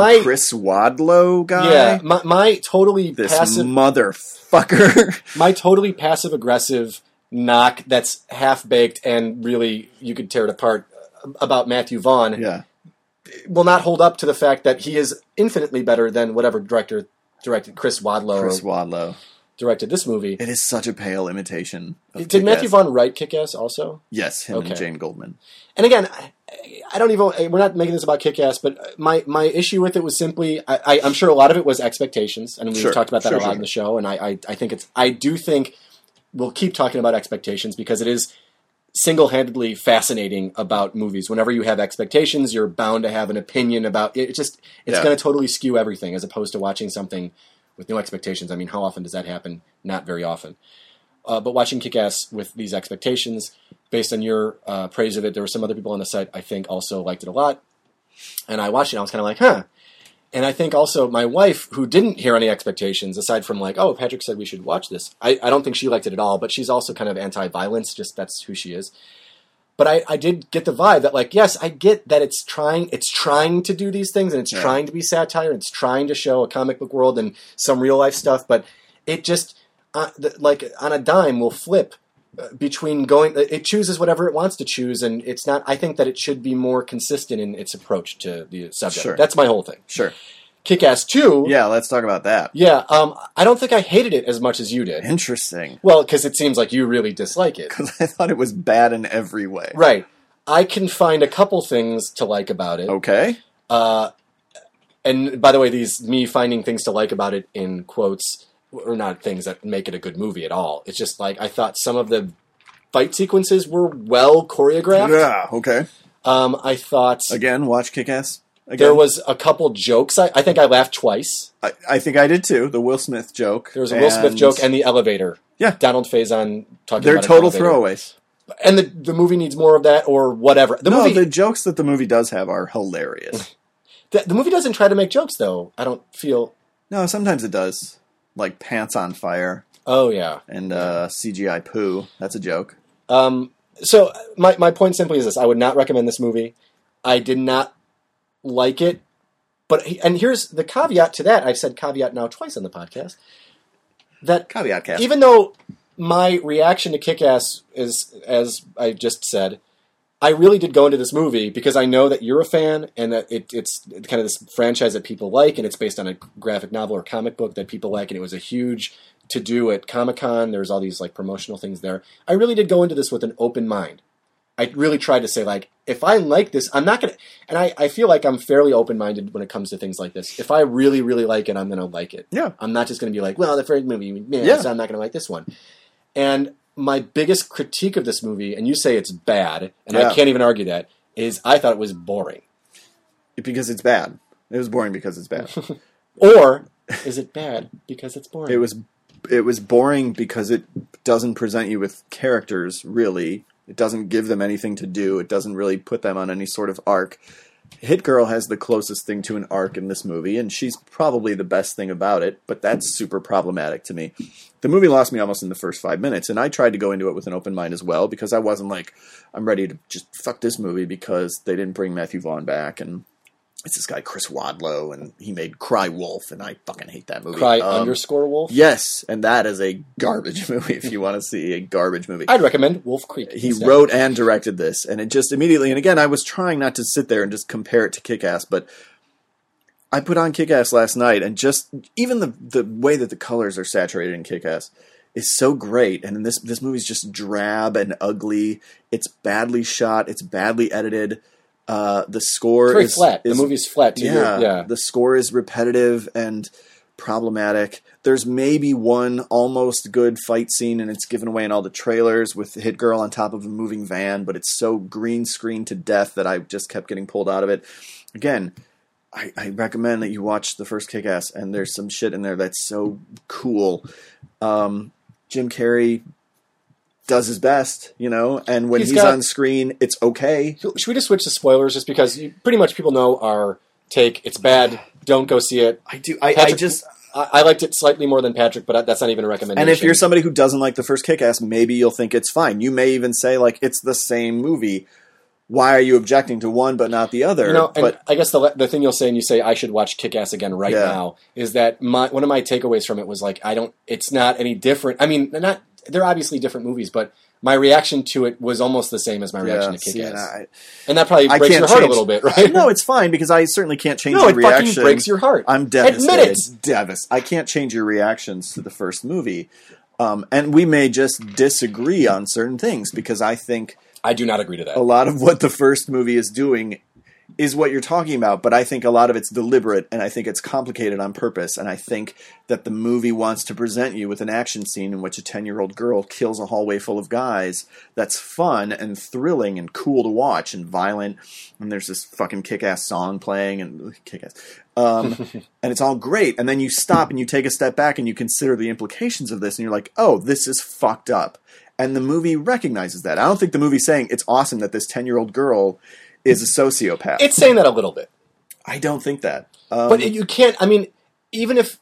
Wadlow guy? Yeah, my totally this passive... motherfucker. My totally passive-aggressive knock that's half-baked and really, you could tear it apart about Matthew Vaughn... Yeah. Will not hold up to the fact that he is infinitely better than whatever director directed Chris Wadlow directed this movie. It is such a pale imitation of Did Kick-Ass. Matthew Vaughn write Kick-Ass also? Yes, him and Jane Goldman. And again, I don't even... We're not making this about Kick-Ass, but my issue with it was simply... I'm sure a lot of it was expectations, and we've talked about that a lot in the show, and I think it's... I do think we'll keep talking about expectations because it is... single-handedly fascinating about movies. Whenever you have expectations, you're bound to have an opinion about it. It's going to totally skew everything as opposed to watching something with no expectations. I mean, how often does that happen? Not very often. But watching Kick-Ass with these expectations, based on your praise of it, there were some other people on the site I think also liked it a lot. And I watched it and I was kind of like, huh. And I think also my wife, who didn't hear any expectations, aside from like, oh, Patrick said we should watch this. I don't think she liked it at all, but she's also kind of anti-violence, just that's who she is. But I did get the vibe that like, yes, I get that it's trying to do these things, and it's trying to be satire, and it's trying to show a comic book world and some real life stuff, but it just, like on a dime, will flip between going, it chooses whatever it wants to choose, and it's not, I think that it should be more consistent in its approach to the subject. Sure. That's my whole thing. Sure. Kick-Ass 2. Yeah, let's talk about that. Yeah, I don't think I hated it as much as you did. Interesting. Well, because it seems like you really dislike it. Because I thought it was bad in every way. Right. I can find a couple things to like about it. Okay. And by the way, me finding things to like about it in quotes are not things that make it a good movie at all. It's just like I thought some of the fight sequences were well choreographed. Yeah, okay. I thought... Again, watch Kick-Ass. Again. There was a couple jokes. I think I laughed twice. I think I did too. The Will Smith joke. There was a Will Smith joke and the elevator. Yeah. Donald Faison talking They're about total throwaways. And the movie needs more of that or whatever. The jokes that the movie does have are hilarious. The movie doesn't try to make jokes, though. I don't feel... No, sometimes it does. Like Pants on Fire. Oh, yeah. And CGI poo. That's a joke. So my point simply is this. I would not recommend this movie. I did not like it. And here's the caveat to that. I've said caveat now twice on the podcast. That caveat cast. Even though my reaction to Kick-Ass is, as I just said, I really did go into this movie because I know that you're a fan and that it's kind of this franchise that people like, and it's based on a graphic novel or comic book that people like, and it was a huge to-do at Comic-Con. There's all these like promotional things there. I really did go into this with an open mind. I really tried to say, like, if I like this, I'm not going to... And I feel like I'm fairly open-minded when it comes to things like this. If I really, really like it, I'm going to like it. Yeah. I'm not just going to be like, well, the first movie, so I'm not going to like this one. And my biggest critique of this movie, and you say it's bad, and I can't even argue that, is I thought it was boring. Because it's bad. It was boring because it's bad. Or is it bad because it's boring? It was boring because it doesn't present you with characters, really. It doesn't give them anything to do. It doesn't really put them on any sort of arc. Hit Girl has the closest thing to an arc in this movie, and she's probably the best thing about it, but that's super problematic to me. The movie lost me almost in the first 5 minutes, and I tried to go into it with an open mind as well, because I wasn't like, I'm ready to just fuck this movie because they didn't bring Matthew Vaughn back, and it's this guy Chris Wadlow, and he made Cry Wolf, and I fucking hate that movie. Cry_Wolf? Yes, and that is a garbage movie if you want to see a garbage movie. I'd recommend Wolf Creek. He wrote and directed this, and it just immediately, and again, I was trying not to sit there and just compare it to Kick-Ass, but I put on Kick-Ass last night, and just, even the way that the colors are saturated in Kick-Ass is so great, and this movie's just drab and ugly. It's badly shot, it's badly edited. The score It's very is flat. is- The movie's flat too. yeah, the score is repetitive and problematic. There's maybe one almost good fight scene, and it's given away in all the trailers with the Hit Girl on top of a moving van, but it's so green screen to death that I just kept getting pulled out of it. Again, I recommend that you watch the first Kick-Ass, and there's some shit in there that's so cool. Jim Carrey does his best, and when he's on screen, it's okay. Should we just switch to spoilers, just because pretty much people know our take? It's bad. Don't go see it. I do. I liked it slightly more than Patrick, but that's not even a recommendation. And if you're somebody who doesn't like the first Kick-Ass, maybe you'll think it's fine. You may even say, like, it's the same movie. Why are you objecting to one but not the other? But I guess the thing you'll say, and you say I should watch Kick-Ass again now, is that one of my takeaways from it was like it's not any different. I mean, they're obviously different movies, but my reaction to it was almost the same as my reaction to Kick-Ass. And that probably breaks your heart a little bit, right? No, it's fine, because I certainly can't change your reaction. No, it fucking breaks your heart. I'm devastated. Admit it! I can't change your reactions to the first movie. And we may just disagree on certain things, because I think I do not agree to that. a lot of what the first movie is doing is what you're talking about, but I think a lot of it's deliberate, and I think it's complicated on purpose, and I think that the movie wants to present you with an action scene in which a 10-year-old girl kills a hallway full of guys that's fun and thrilling and cool to watch and violent, and there's this fucking Kick-Ass song playing, and Kick-Ass. And it's all great, and then you stop and you take a step back and you consider the implications of this, and you're like, oh, this is fucked up. And the movie recognizes that. I don't think the movie's saying it's awesome that this 10-year-old girl is a sociopath. It's saying that a little bit. I don't think that. But you can't, I mean, even if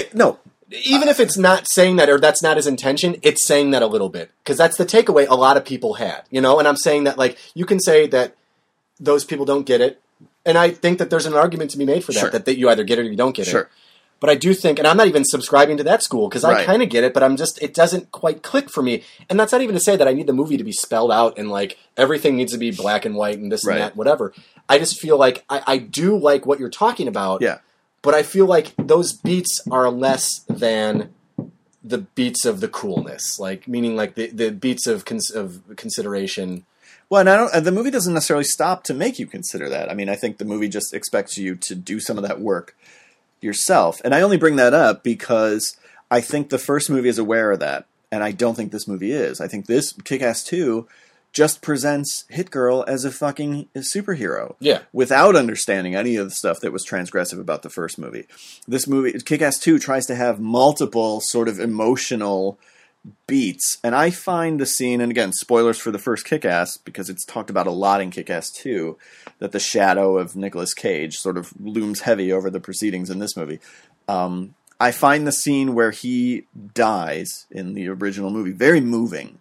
it's not saying that, or that's not his intention, it's saying that a little bit. Because that's the takeaway a lot of people had, and I'm saying that, like, you can say that those people don't get it, and I think that there's an argument to be made for that, Sure. that you either get it or you don't get Sure. it. But I do think, and I'm not even subscribing to that school, because I kind of get it, but it doesn't quite click for me. And that's not even to say that I need the movie to be spelled out and, like, everything needs to be black and white and this and that, whatever. I just feel like I do like what you're talking about, but I feel like those beats are less than the beats of the coolness, like, meaning like the beats of consideration. Well, and the movie doesn't necessarily stop to make you consider that. I mean, I think the movie just expects you to do some of that work yourself. And I only bring that up because I think the first movie is aware of that, and I don't think this movie is. I think this Kick-Ass 2 just presents Hit Girl as a fucking superhero. Yeah. Without understanding any of the stuff that was transgressive about the first movie. This movie, Kick-Ass 2, tries to have multiple sort of emotional beats. And I find the scene, and again, spoilers for the first Kick-Ass, because it's talked about a lot in Kick-Ass 2, that the shadow of Nicolas Cage sort of looms heavy over the proceedings in this movie. I find the scene where he dies in the original movie very moving.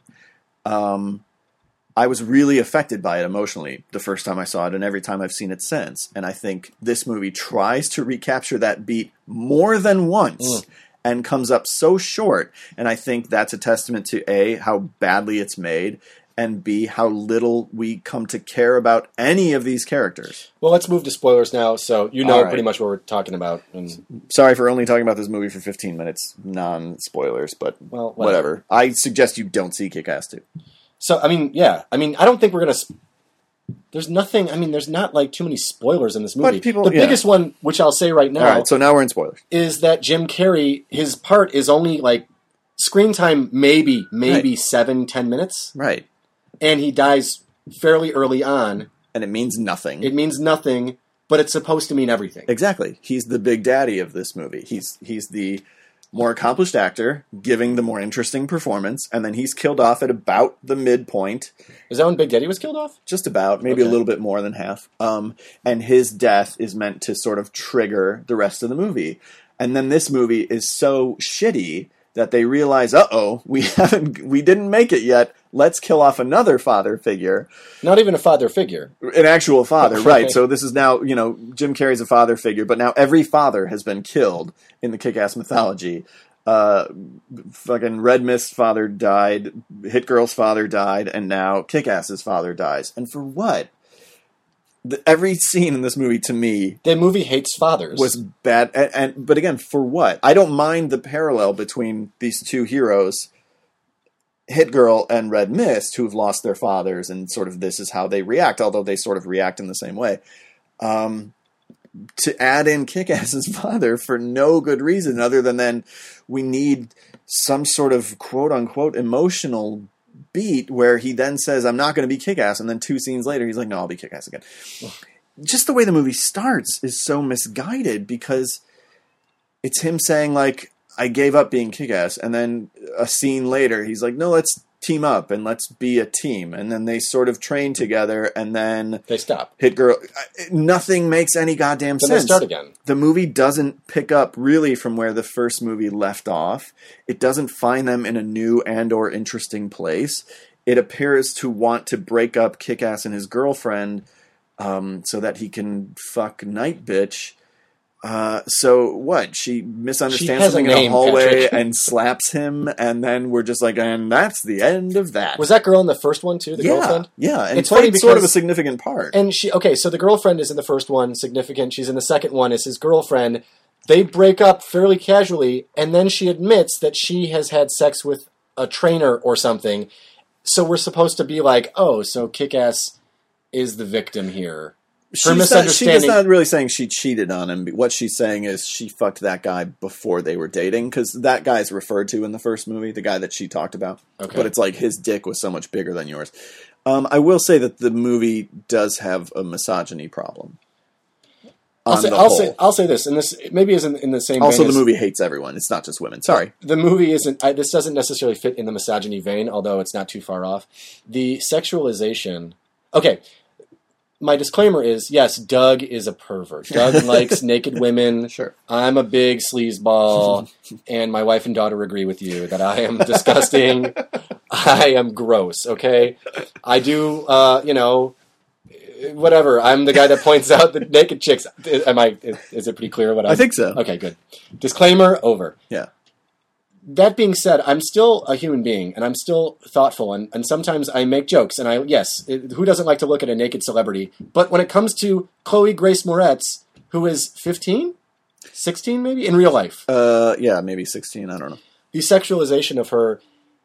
I was really affected by it emotionally the first time I saw it, and every time I've seen it since. And I think this movie tries to recapture that beat more than once and comes up so short. And I think that's a testament to A, how badly it's made, and B, how little we come to care about any of these characters. Well, let's move to spoilers now, so pretty much what we're talking about. And sorry for only talking about this movie for 15 minutes, non-spoilers, but whatever. I suggest you don't see Kick-Ass 2. So, I mean, I don't think we're going to... There's nothing... I mean, there's not, like, too many spoilers in this movie. The biggest one, which I'll say right now... All right, so now we're in spoilers. ...is that Jim Carrey, his part is only, like, screen time maybe 7-10 minutes. Right. And he dies fairly early on. And it means nothing. It means nothing, but it's supposed to mean everything. Exactly. He's the big daddy of this movie. He's the more accomplished actor, giving the more interesting performance, and then he's killed off at about the midpoint. Is that when Big Daddy was killed off? Just about, maybe a little bit more than half. And his death is meant to sort of trigger the rest of the movie. And then this movie is so shitty that they realize, we didn't make it yet. Let's kill off another father figure. Not even a father figure. An actual father, right. So this is now, Jim Carrey's a father figure, but now every father has been killed in the Kick-Ass mythology. Fucking Red Mist's father died, Hit Girl's father died, and now Kick-Ass's father dies. And for what? Every scene in this movie, to me... The movie hates fathers. ...was bad. But again, for what? I don't mind the parallel between these two heroes Hit Girl and Red Mist, who've lost their fathers, and sort of this is how they react, although they sort of react in the same way. To add in Kick-Ass's father for no good reason other than then we need some sort of quote-unquote emotional beat where he then says, I'm not going to be Kick-Ass, and then 2 scenes later he's like, no, I'll be Kick-Ass again. Just the way the movie starts is so misguided because it's him saying, like, I gave up being Kick-Ass, and then a scene later he's like, no, let's team up and let's be a team, and then they sort of train together, and then they stop. Hit Girl. Nothing makes any goddamn sense. Then they start again. The movie doesn't pick up really from where the first movie left off. It doesn't find them in a new and or interesting place. It appears to want to break up Kick-Ass and his girlfriend so that he can fuck Night Bitch. So what? She misunderstands something in the hallway Patrick. And slaps him, and then we're just like, and that's the end of that. Was that girl in the first one too? The girlfriend? Yeah, and it's funny because sort of a significant part. And so the girlfriend is in the first one, significant. She's in the second one as his girlfriend. They break up fairly casually, and then she admits that she has had sex with a trainer or something. So we're supposed to be like, oh, so Kick-Ass is the victim here. She's not really saying she cheated on him. What she's saying is she fucked that guy before they were dating, because that guy's referred to in the first movie, the guy that she talked about. Okay. But it's like his dick was so much bigger than yours. I will say that the movie does have a misogyny problem. I'll say this, and this maybe isn't in the same. Also, vein the movie hates everyone. It's not just women. Sorry, the movie isn't. This doesn't necessarily fit in the misogyny vein, although it's not too far off. The sexualization. Okay. My disclaimer is, yes, Doug is a pervert. Doug likes naked women. Sure. I'm a big sleazeball, and my wife and daughter agree with you that I am disgusting. I am gross, okay? I do, whatever. I'm the guy that points out the naked chicks. Is it pretty clear what I think so. Okay, good. Disclaimer, over. Yeah. That being said, I'm still a human being, and I'm still thoughtful, and sometimes I make jokes, and who doesn't like to look at a naked celebrity? But when it comes to Chloe Grace Moretz, who is 15? 16 maybe? In real life. Yeah, maybe 16, I don't know. The sexualization of her,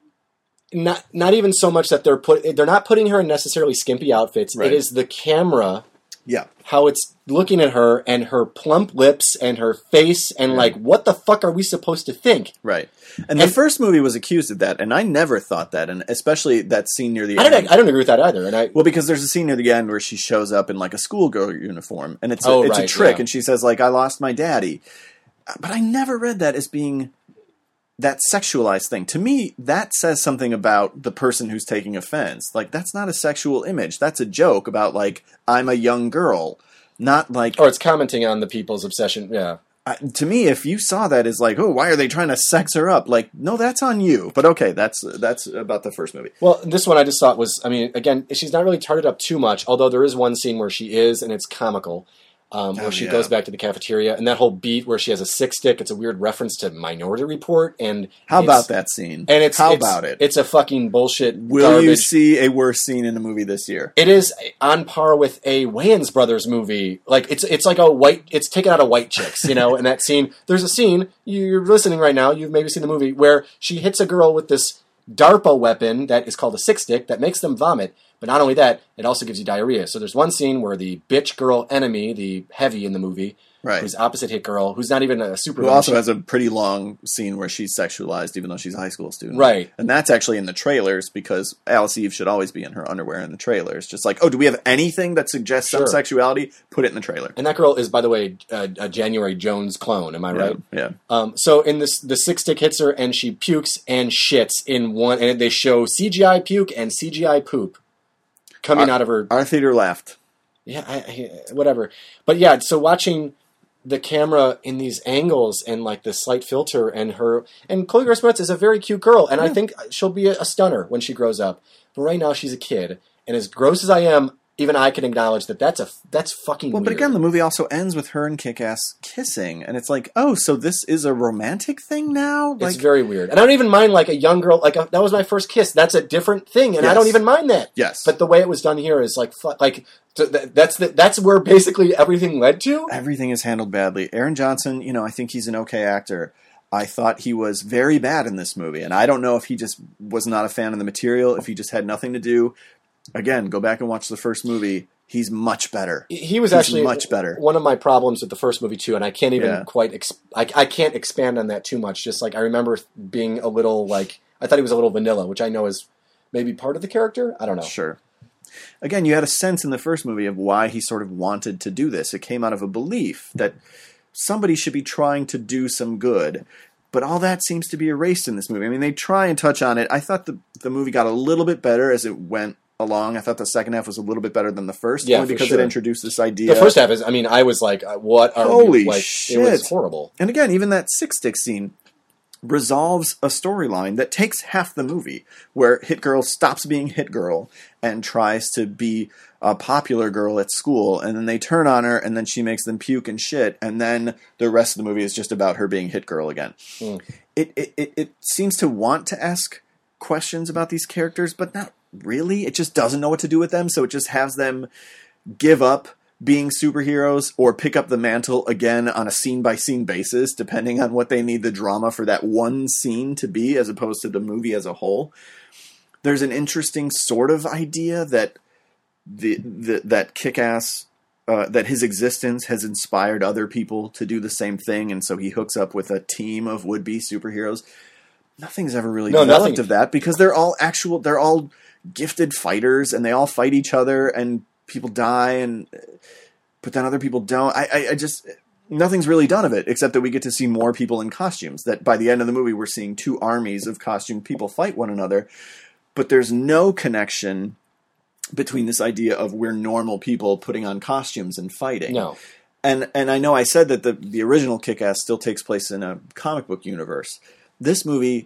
not even so much that they're not putting her in necessarily skimpy outfits, right. It is the camera... Yeah. How it's looking at her and her plump lips and her face and like, what the fuck are we supposed to think? Right. And the first movie was accused of that, and I never thought that, and especially that scene near the end. I don't agree with that either. Well, because there's a scene near the end where she shows up in like a schoolgirl uniform, and it's a trick, and she says like, I lost my daddy. But I never read that as being that sexualized thing. To me, that says something about the person who's taking offense. Like, that's not a sexual image. That's a joke about, like, I'm a young girl. Not like... Or it's commenting on the people's obsession, yeah. To me, if you saw that as like, oh, why are they trying to sex her up? Like, no, that's on you. But okay, that's about the first movie. Well, this one I just thought was, I mean, again, she's not really tarted up too much, although there is one scene where she is, and it's comical. Where she goes back to the cafeteria, and that whole beat where she has a sick stick, it's a weird reference to Minority Report. And how about that scene? And how about it? It's a fucking bullshit. Will you see a worse scene in a movie this year? It is on par with a Wayans Brothers movie. Like it's like it's taken out of White Chicks, you know. And that scene, there's a scene you're listening right now. You've maybe seen the movie where she hits a girl with this DARPA weapon that is called a sick stick that makes them vomit. But not only that, it also gives you diarrhea. So there's one scene where the bitch girl enemy, the heavy in the movie, right, who's opposite Hit Girl, who's not even a super... Who also has a pretty long scene where she's sexualized, even though she's a high school student. Right. And that's actually in the trailers, because Alice Eve should always be in her underwear in the trailers. Just like, oh, do we have anything that suggests some sexuality? Put it in the trailer. And that girl is, by the way, a January Jones clone, am I right? Yeah. So in this, the sick stick hits her, and she pukes and shits in one... And they show CGI puke and CGI poop coming out of her... Our theater laughed. Yeah, whatever. But yeah, so watching the camera in these angles and like the slight filter and Chloe Grace Moretz is a very cute girl, and I think she'll be a stunner when she grows up. But right now she's a kid, and as gross as I am, even I can acknowledge that's fucking weird. But again, the movie also ends with her and Kick-Ass kissing, and it's like, oh, so this is a romantic thing now? It's very weird. And I don't even mind like a young girl, that was my first kiss. That's a different thing, and I don't even mind that. Yes. But the way it was done here is that's where basically everything led to. Everything is handled badly. Aaron Johnson, I think he's an okay actor. I thought he was very bad in this movie, and I don't know if he just was not a fan of the material, if he just had nothing to do. Again, go back and watch the first movie. He's much better. He's actually much better. One of my problems with the first movie too, and I can't even I can't expand on that too much. Just like I remember being a little like I thought he was a little vanilla, which I know is maybe part of the character. I don't know. Sure. Again, you had a sense in the first movie of why he sort of wanted to do this. It came out of a belief that somebody should be trying to do some good. But all that seems to be erased in this movie. I mean, they try and touch on it. I thought the movie got a little bit better as it went along. I thought the second half was a little bit better than the first, only because it introduced this idea. The first half is, I mean, I was like, what are Holy we, like, shit. It was horrible. And again, even that Sick Stick scene resolves a storyline that takes half the movie, where Hit Girl stops being Hit Girl and tries to be a popular girl at school, and then they turn on her, and then she makes them puke and shit, and then the rest of the movie is just about her being Hit Girl again. It seems to want to ask questions about these characters, but not really. It just doesn't know what to do with them, so it just has them give up being superheroes or pick up the mantle again on a scene-by-scene basis, depending on what they need the drama for that one scene to be, as opposed to the movie as a whole. There's an interesting sort of idea that that Kick-Ass, that his existence has inspired other people to do the same thing, and so he hooks up with a team of would-be superheroes. Nothing's ever really developed of that, because they're all gifted fighters, and they all fight each other, and people die, but then other people don't. I just, nothing's really done of it, except that we get to see more people in costumes. That by the end of the movie, we're seeing two armies of costumed people fight one another, but there's no connection between this idea of we're normal people putting on costumes and fighting. No. And I know I said that the original Kick-Ass still takes place in a comic book universe. This movie,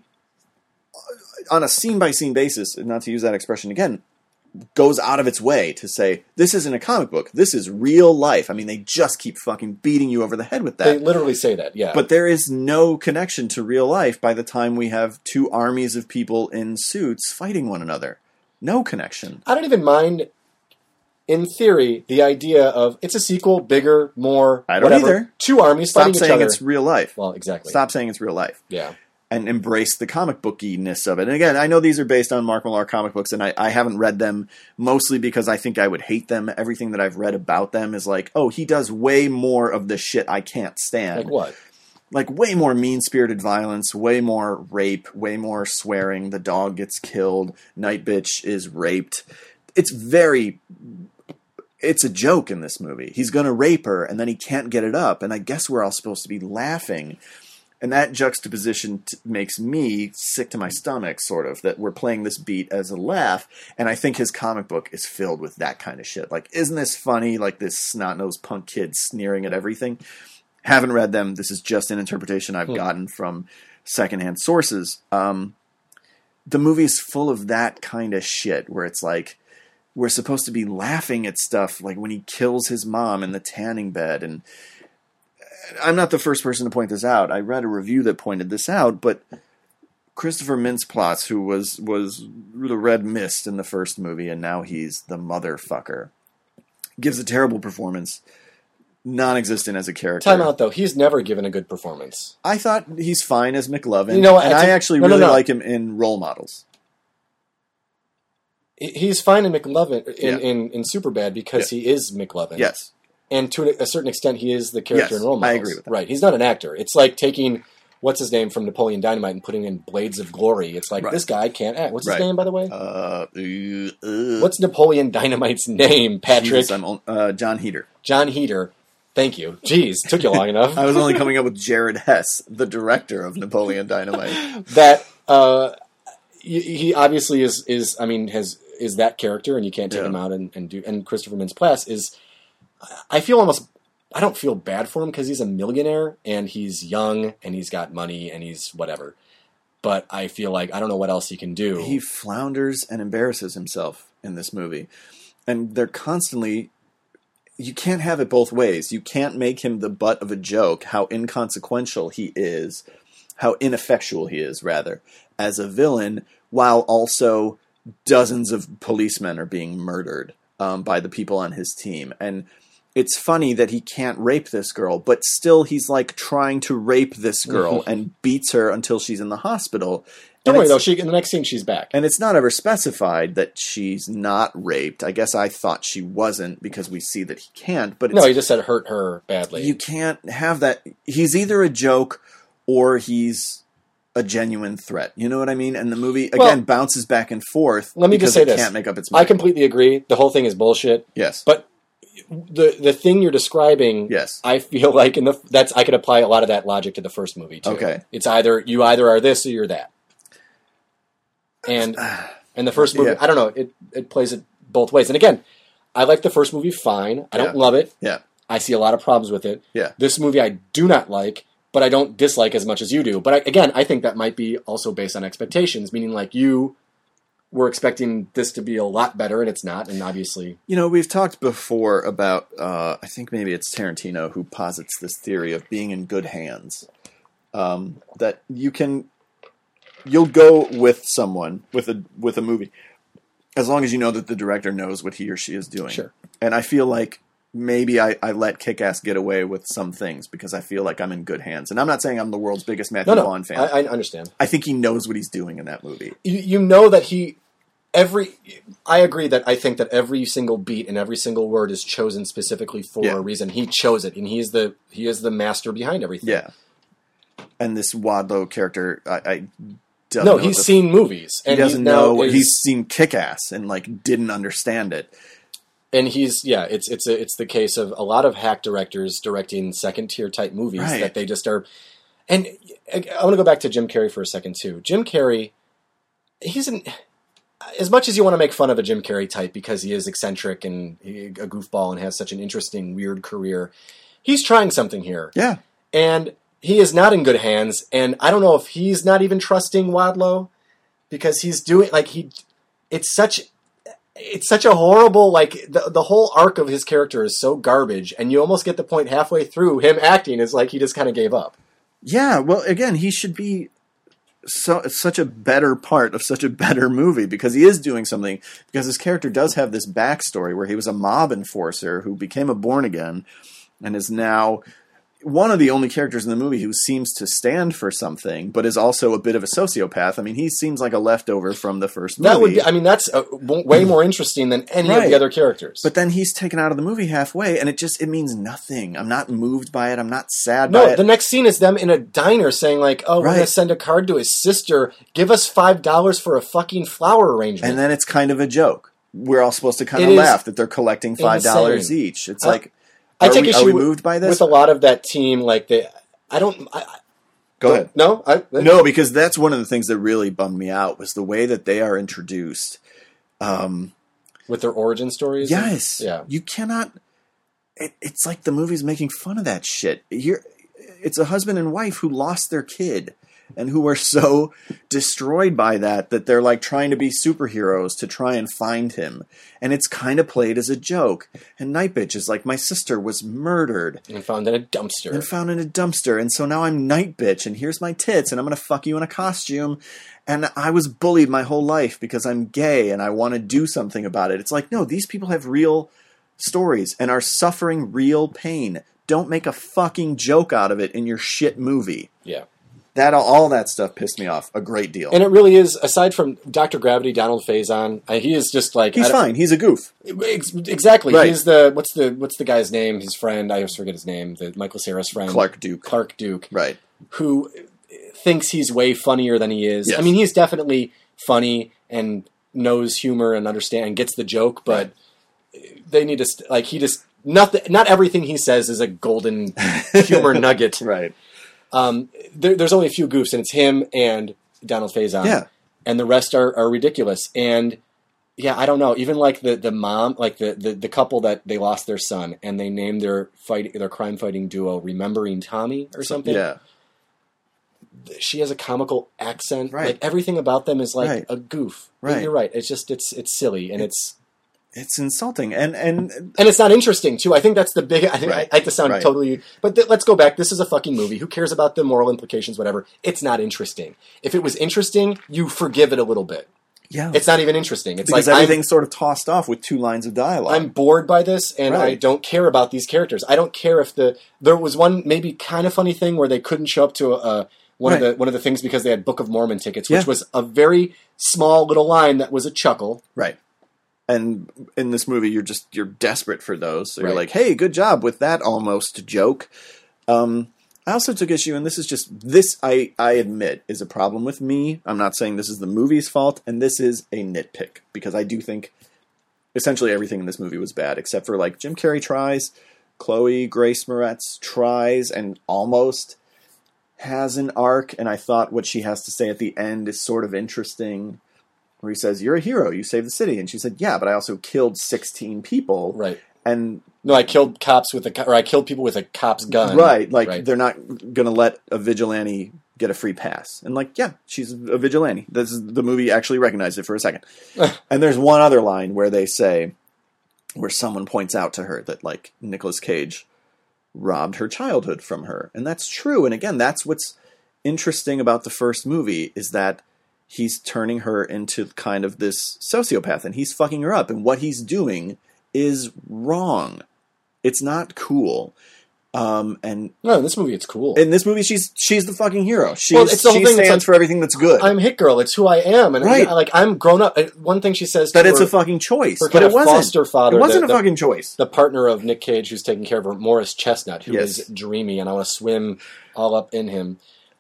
on a scene-by-scene basis, not to use that expression again, goes out of its way to say, this isn't a comic book, this is real life. I mean, they just keep fucking beating you over the head with that. They literally say that, yeah. But there is no connection to real life by the time we have two armies of people in suits fighting one another. No connection. I don't even mind, in theory, the idea of it's a sequel, bigger, more, I don't whatever. either. Two armies fighting each other. Stop saying it's real life. Well, exactly. Stop saying it's real life. Yeah. And embrace the comic bookiness of it. And again, I know these are based on Mark Millar comic books, and I haven't read them, mostly because I think I would hate them. Everything that I've read about them is like, oh, he does way more of the shit I can't stand. Like what? Like way more mean-spirited violence, way more rape, way more swearing, the dog gets killed, Night Bitch is raped. It's a joke in this movie. He's going to rape her, and then he can't get it up, and I guess we're all supposed to be laughing. And that juxtaposition makes me sick to my stomach, sort of, that we're playing this beat as a laugh, and I think his comic book is filled with that kind of shit. Like, isn't this funny? Like this snot-nosed punk kid sneering at everything. Haven't read them. This is just an interpretation I've gotten from secondhand sources. The movie is full of that kind of shit, where it's like, we're supposed to be laughing at stuff, like when he kills his mom in the tanning bed, and I'm not the first person to point this out. I read a review that pointed this out, but Christopher Mintz-Plasse, who was the Red Mist in the first movie, and now he's the motherfucker, gives a terrible performance, non-existent as a character. Time out, though. He's never given a good performance. I thought he's fine as McLovin, and I actually really like him in Role Models. He's fine in McLovin, in Superbad, because he is McLovin. Yes. And to a certain extent, he is the character in Role Models. I agree with that. Right. He's not an actor. It's like taking, what's his name from Napoleon Dynamite and putting in Blades of Glory. It's like, this guy can't act. What's his name, by the way? What's Napoleon Dynamite's name, Patrick? Jesus, John Heder. John Heder. Thank you. Jeez, took you long enough. I was only coming up with Jared Hess, the director of Napoleon Dynamite. That, he obviously is that character, and you can't take him out and do. And Christopher Mintz-Plasse is. I don't feel bad for him because he's a millionaire and he's young and he's got money and he's whatever. But I feel like I don't know what else he can do. He flounders and embarrasses himself in this movie, and they're constantly. You can't have it both ways. You can't make him the butt of a joke. How inconsequential he is, how ineffectual he is, rather, as a villain, while also dozens of policemen are being murdered by the people on his team. And it's funny that he can't rape this girl, but still he's like trying to rape this girl and beats her until she's in the hospital. Don't worry, though. In the next scene, she's back. And it's not ever specified that she's not raped. I guess I thought she wasn't because we see that he can't. But no, he just said hurt her badly. You can't have that. He's either a joke or he's a genuine threat. You know what I mean? And the movie, again, bounces back and forth. Let me just say this. Can't make up its mind. I completely agree. The whole thing is bullshit. Yes. But the thing you're describing, yes, I feel like I could apply a lot of that logic to the first movie, too. Okay. It's you either are this or you're that. And the first movie, I don't know, it plays it both ways. And again, I like the first movie fine. I don't love it. Yeah. I see a lot of problems with it. Yeah. This movie I do not like, but I don't dislike as much as you do. But I think that might be also based on expectations, meaning like you were expecting this to be a lot better, and it's not, and obviously... You know, we've talked before about, I think maybe it's Tarantino who posits this theory of being in good hands. That you'll go with someone, with a movie, as long as you know that the director knows what he or she is doing. Sure. And I feel like maybe I let Kick-Ass get away with some things because I feel like I'm in good hands. And I'm not saying I'm the world's biggest Matthew Vaughn fan. I understand. I think he knows what he's doing in that movie. You know that I agree that I think that every single beat and every single word is chosen specifically for a reason. He chose it, and he is the master behind everything. Yeah. And this Wadlow character, I no, he's seen movies. And he doesn't know. He's seen Kick-Ass and like didn't understand it. And it's the case of a lot of hack directors directing second tier type movies that they just are. And I want to go back to Jim Carrey for a second too. Jim Carrey, as much as you want to make fun of a Jim Carrey type because he is eccentric and a goofball and has such an interesting, weird career, he's trying something here. Yeah. And he is not in good hands, and I don't know if he's not even trusting Wadlow because he's doing it's such a horrible the whole arc of his character is so garbage, and you almost get the point halfway through him acting is like he just kind of gave up. Yeah, well, again, he should be such a better part of such a better movie because he is doing something because his character does have this backstory where he was a mob enforcer who became a born again and is now one of the only characters in the movie who seems to stand for something, but is also a bit of a sociopath. I mean, he seems like a leftover from the first movie. That's way more interesting than any of the other characters. But then he's taken out of the movie halfway, and it means nothing. I'm not moved by it. I'm not sad by it. No, the next scene is them in a diner saying we're going to send a card to his sister. Give us $5 for a fucking flower arrangement. And then it's kind of a joke. We're all supposed to kind of laugh that they're collecting $5 each. It's I take issue moved by this? with a lot of that team. Go ahead. No, because that's one of the things that really bummed me out was the way that they are introduced. With their origin stories? Yes. Yeah. You cannot... It's like the movie's making fun of that shit. It's a husband and wife who lost their kid and who are so destroyed by that they're like trying to be superheroes to try and find him. And it's kind of played as a joke. And Night Bitch is like, my sister was murdered. And found in a dumpster. And so now I'm Night Bitch, and here's my tits, and I'm going to fuck you in a costume. And I was bullied my whole life because I'm gay, and I want to do something about it. It's like, no, these people have real stories and are suffering real pain. Don't make a fucking joke out of it in your shit movie. Yeah. All that stuff pissed me off a great deal. And it really is, aside from Dr. Gravity, Donald Faison, he is just like... He's fine. He's a goof. Exactly. Right. He's what's the guy's name? His friend, I always forget his name, the Michael Cera's friend. Clark Duke. Right. Who thinks he's way funnier than he is. Yes. I mean, he's definitely funny and knows humor and gets the joke, but they need to... not everything he says is a golden humor nugget. Right. There's only a few goofs, and it's him and Donald Faison. Yeah. And the rest are ridiculous. And, yeah, I don't know. Even, the mom, the couple that they lost their son, and they named their crime-fighting duo Remembering Tommy or something. Yeah. She has a comical accent. Right. everything about them is a goof. Right. You're right. It's just, it's silly, and it's insulting, and it's not interesting too. I think that's the big. I hate to sound right. totally, but let's go back. This is a fucking movie. Who cares about the moral implications? Whatever. It's not interesting. If it was interesting, you forgive it a little bit. Yeah. It's not even interesting. It's because like everything's sort of tossed off with 2 lines of dialogue. I'm bored by this, and Right. I don't care about these characters. I don't care if there was one maybe kind of funny thing where they couldn't show up to one of the things because they had Book of Mormon tickets, which was a very small little line that was a chuckle. Right. And in this movie, you're desperate for those. So you're Right. like, hey, good job with that almost joke. I also took issue, and this I admit is a problem with me. I'm not saying this is the movie's fault, and this is a nitpick, because I do think essentially everything in this movie was bad, except for like Jim Carrey tries, Chloe Grace Moretz tries, and almost has an arc, and I thought what she has to say at the end is sort of interesting, where he says, "You're a hero, you saved the city," and she said, "Yeah, but I also killed 16 people." Right. And no, I killed cops I killed people with a cop's gun. Right, they're not going to let a vigilante get a free pass. And like, yeah, she's a vigilante. The movie actually recognized it for a second. And there's one other line where they say, where someone points out to her that like Nicolas Cage robbed her childhood from her. And that's true. And again, that's what's interesting about the first movie, is that he's turning her into kind of this sociopath, and he's fucking her up. And what he's doing is wrong. It's not cool. And no, in this movie it's cool. in this movie, she's the fucking hero. It's the whole She thing. It's stands like, for everything that's good. I'm Hit Girl. It's who I am, and Right. I'm grown up. One thing she says to that it's her, a fucking choice, her but kind it of wasn't. foster father, It wasn't the- a fucking choice. the partner of Nick Cage, who's taking care of her, Morris Chestnut, who Yes. is dreamy, and I want to swim all up in him.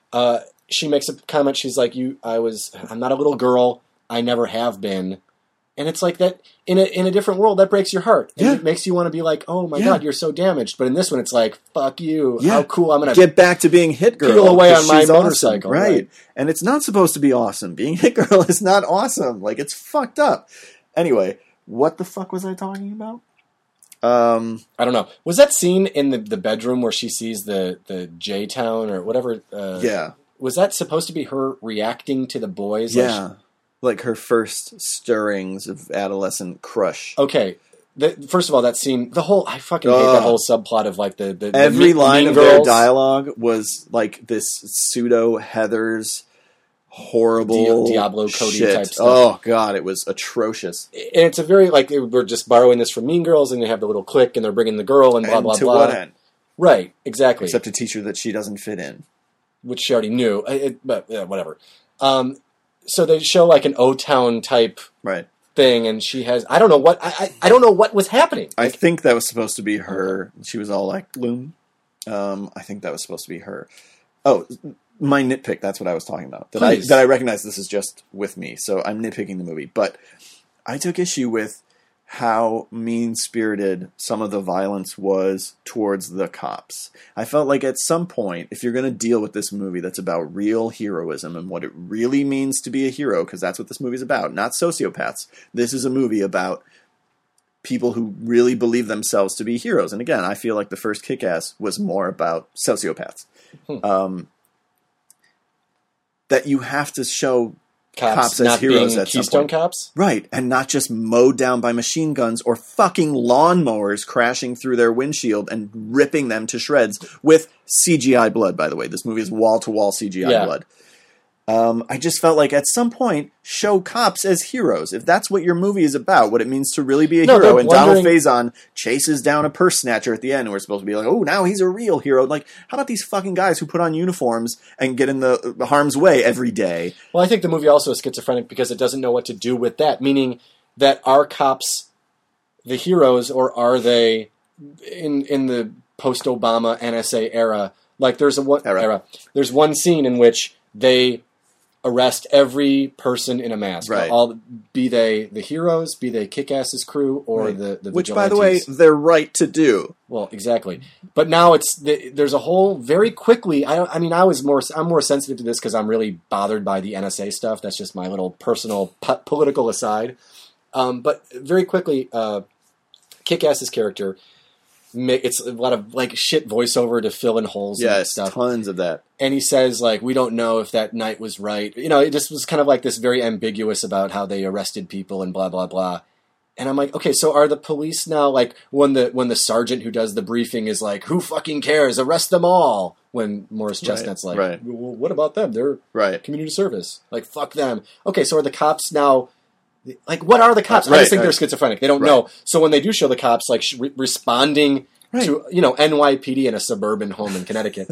She makes a comment. She's like, I'm not a little girl. I never have been. And it's like that in a different world that breaks your heart. And Yeah. it makes you want to be like, oh my Yeah. God, you're so damaged. But in this one, it's like, fuck you. Yeah. How cool! I'm gonna Get back to being Hit Girl. peel away 'cause on my she's awesome, motorcycle, right? right. And it's not supposed to be awesome. Being Hit Girl is not awesome. Like, it's fucked up. Anyway, what the fuck was I talking about? I don't know. Was that scene in the bedroom where she sees the J Town or whatever? Yeah. Was that supposed to be her reacting to the boys? Yeah. Like her first stirrings of adolescent crush. Okay. First of all, that scene, I fucking hate that whole subplot of like the Every mean line of girls. their dialogue was like this pseudo Heather's horrible Diablo Cody shit. type stuff. Oh god, it was atrocious. And it's a very, like, we're just borrowing this from Mean Girls, and they have the little clique, and they're bringing the girl, and blah, And blah, to blah. what end? Right, exactly. Except to teach her that she doesn't fit in. Which she already knew, but yeah, whatever. So they show like an O-Town type Right. thing, and she has, I don't know what, I don't know what was happening. I think that was supposed to be her. She was all like gloom. I think that was supposed to be her. Oh, my nitpick. That's what I was talking about. Please. That I recognize this is just with me, so I'm nitpicking the movie. But I took issue with how mean-spirited some of the violence was towards the cops. I felt like at some point, if you're going to deal with this movie that's about real heroism and what it really means to be a hero, because that's what this movie's about, not sociopaths. This is a movie about people who really believe themselves to be heroes. And again, I feel like the first Kick-Ass was more about sociopaths. That you have to show cops as not heroes being at some Keystone point. Cops. Right, and not just mowed down by machine guns or fucking lawnmowers crashing through their windshield and ripping them to shreds with CGI blood, by the way. This movie is wall-to-wall CGI blood. I just felt like at some point, show cops as heroes. If that's what your movie is about, what it means to really be a hero, they're and Donald blundering- Faison chases down a purse snatcher at the end, and we're supposed to be like, oh, now he's a real hero. Like, how about these fucking guys who put on uniforms and get in the harm's way every day? Well, I think the movie also is schizophrenic because it doesn't know what to do with that, meaning that are cops the heroes, or are they in the post-Obama NSA era? Like, there's there's one scene in which they arrest every person in a mask. Right. Be they the heroes, be they Kick-Ass's crew, or Right. the Which, by the way, vigilantes. they're right to do. Well, exactly. But now there's a whole very quickly. I'm more sensitive to this because I'm really bothered by the NSA stuff. That's just my little personal political aside. But very quickly, Kick-Ass's character, it's a lot of like shit voiceover to fill in holes and Yes, stuff. tons of that. And he says, like, we don't know if that night was right. You know, it just was kind of like this very ambiguous about how they arrested people and blah, blah, blah. And I'm like, okay, so are the police now, like, when the sergeant who does the briefing is like, who fucking cares? Arrest them all. When Morris Chestnut's right. well, what about them? They're Right. community service. Like, fuck them. Okay, so are the cops now Like, what are the cops? I Right, just think right. they're schizophrenic. They don't Right. know. So when they do show the cops, like, responding Right. to, NYPD in a suburban home in Connecticut,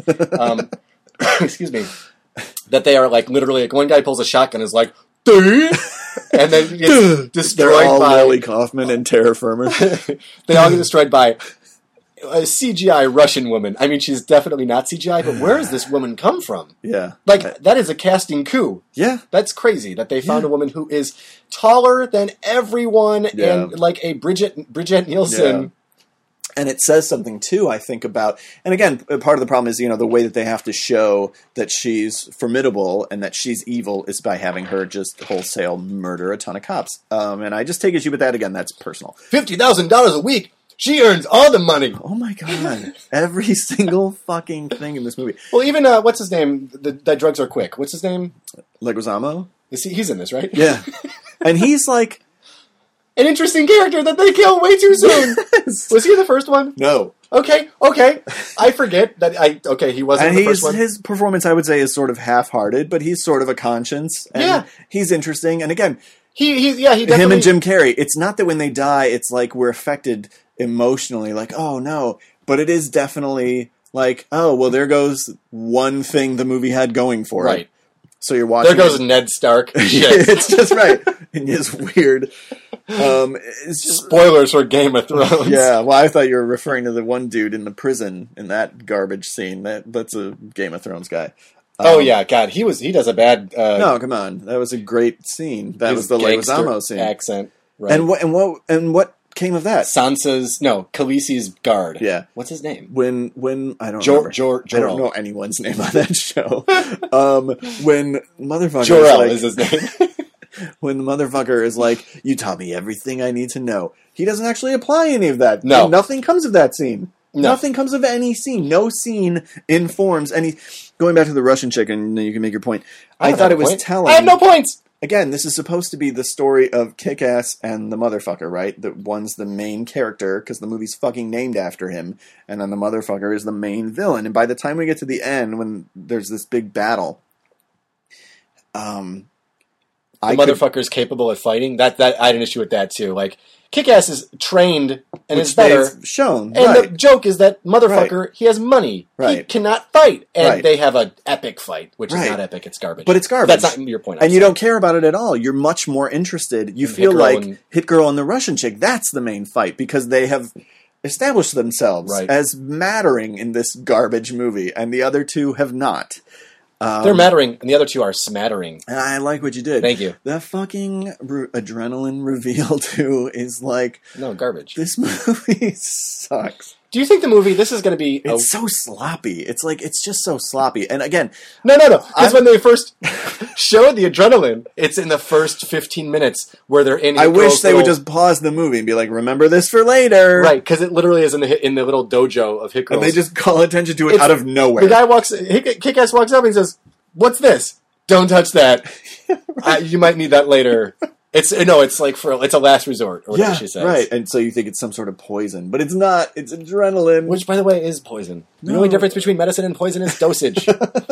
excuse me, that they are, like, literally, like, one guy pulls a shotgun and is like, "Duh," and then gets They're destroyed all by... Lily Kaufman and Tara Firmer. They all get destroyed by a CGI Russian woman. I mean, she's definitely not CGI, but where does this woman come from? Yeah. Like, that is a casting coup. Yeah. That's crazy that they found Yeah. a woman who is taller than everyone Yeah. and like a Bridget Nielsen. Yeah. And it says something, too, I think, about... And again, part of the problem is, the way that they have to show that she's formidable and that she's evil is by having her just wholesale murder a ton of cops. And I just take issue with that. Again, that's personal. $50,000 a week. She earns all the money. Oh, my God. Every single fucking thing in this movie. Well, even, what's his name? That drugs are quick. What's his name? Leguizamo? He's in this, right? Yeah. And he's like... An interesting character that they kill way too soon. Was he in the first one? No. Okay. I forget that he wasn't And in the first one. his performance, I would say, is sort of half-hearted, but he's sort of a conscience. And Yeah. he's interesting. And again, He definitely... him and Jim Carrey, it's not that when they die, it's like we're affected emotionally, like, oh no. But it is definitely like, oh, well, there goes one thing the movie had going for Right. it. So you're watching There goes it. Ned Stark. Shit. It's just right. And it's weird. It's just... Spoilers for Game of Thrones. Yeah, well, I thought you were referring to the one dude in the prison in that garbage scene. That's a Game of Thrones guy. Oh yeah, God, he does a bad. No, come on, that was a great scene. That was the gangster Leguizamo scene. accent. Right. And what came of that? Khaleesi's guard. Yeah. What's his name? When I don't remember. I don't know anyone's name on that show. When motherfucker Jor-El is his name. when the motherfucker is like, "You taught me everything I need to know," he doesn't actually apply any of that. No. And nothing comes of that scene. No. Nothing comes of any scene. No scene informs any. Going back to the Russian chick, and you can make your point. I don't thought have it a was point. telling. I have no points. Again, this is supposed to be the story of Kick-Ass and the motherfucker, right? That one's the main character because the movie's fucking named after him, and then the motherfucker is the main villain. And by the time we get to the end, when there's this big battle, The motherfucker's capable of fighting. That I had an issue with that too. Like Kick-Ass is trained and is better. they've shown, And right? the joke is that motherfucker, he has money. He Right. cannot fight. And Right. they have an epic fight, which is Right. not epic, it's garbage. But it's garbage. That's not your point. And you don't care about it at all. You're much more interested. You In feel Hit Girl like and- Hit Girl and the Russian chick, that's the main fight because they have established themselves Right. as mattering in this garbage movie, and the other two have not. They're mattering, and the other two are smattering. And I like what you did. Thank you. The fucking adrenaline reveal, too, is like, No, garbage. this movie sucks. Do you think the movie, this is going to be... It's so sloppy. It's like, it's just so sloppy. And again, No. Because when they first showed the adrenaline, it's in the first 15 minutes where they're in... I Hit wish Girl's they would little- just pause the movie and be like, remember this for later. Right, because it literally is in the little dojo of Hit Girls. And they just call attention to it It's- out of nowhere. The guy Kick-Ass walks up and he says, "What's this? Don't touch that. You might need that later." It's like it's a last resort, or whatever Yeah, she says. right. And so you think it's some sort of poison, but it's not. It's adrenaline. Which, by the way, is poison. The No. only difference between medicine and poison is dosage.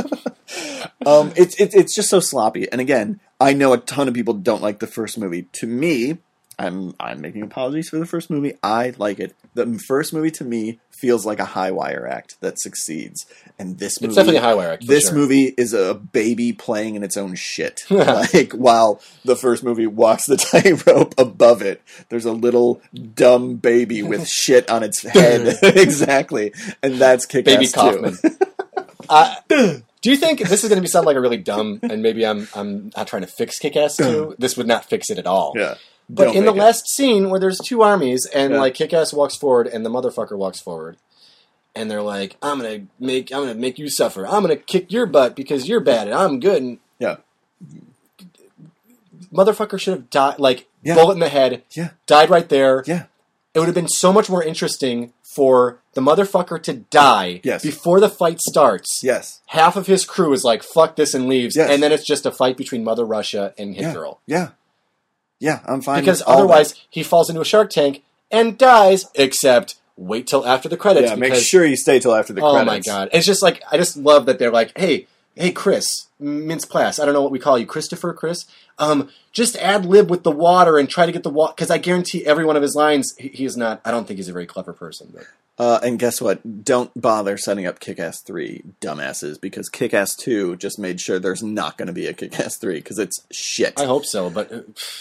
It's just so sloppy. And again, I know a ton of people don't like the first movie. To me, I'm making apologies for the first movie. I like it. The first movie to me feels like a high wire act that succeeds. And this movie, It's definitely a high wire act. For this sure. movie is a baby playing in its own shit. Like while the first movie walks the tightrope above it, there's a little dumb baby with shit on its head. Exactly, and that's Kick-Ass Baby too. Kaufman. Do you think this is going to sound like a really dumb, and maybe I'm not trying to fix Kick-Ass 2? This would not fix it at all. Yeah. But Don't in the make it. last scene where there's two armies and Yeah. like Kick-Ass walks forward and the motherfucker walks forward, and they're like, I'm gonna make you suffer. I'm gonna kick your butt because you're bad and I'm good. And Yeah. motherfucker should have died, like Yeah. bullet in the head, Yeah. died right there. Yeah. It would have been so much more interesting for the motherfucker to die Yes. before the fight starts. Yes. Half of his crew is like, fuck this and leaves. Yes. And then it's just a fight between Mother Russia and Hit Yeah. Girl. Yeah. Yeah. I'm fine. Because with all otherwise that. he falls into a shark tank and dies, except wait till after the credits. Yeah. Make because, sure you stay till after the oh credits. my god. It's just like, I just love that they're like, hey, hey, Chris, Mintz-Plasse, I don't know what we call you, Christopher, Chris? Just ad-lib with the water and try to get the water, because I guarantee every one of his lines, he is not, I don't think he's a very clever person. But. And guess what? Don't bother setting up Kick-Ass 3, dumbasses, because Kick-Ass 2 just made sure there's not going to be a Kick-Ass 3, because it's shit. I hope so, but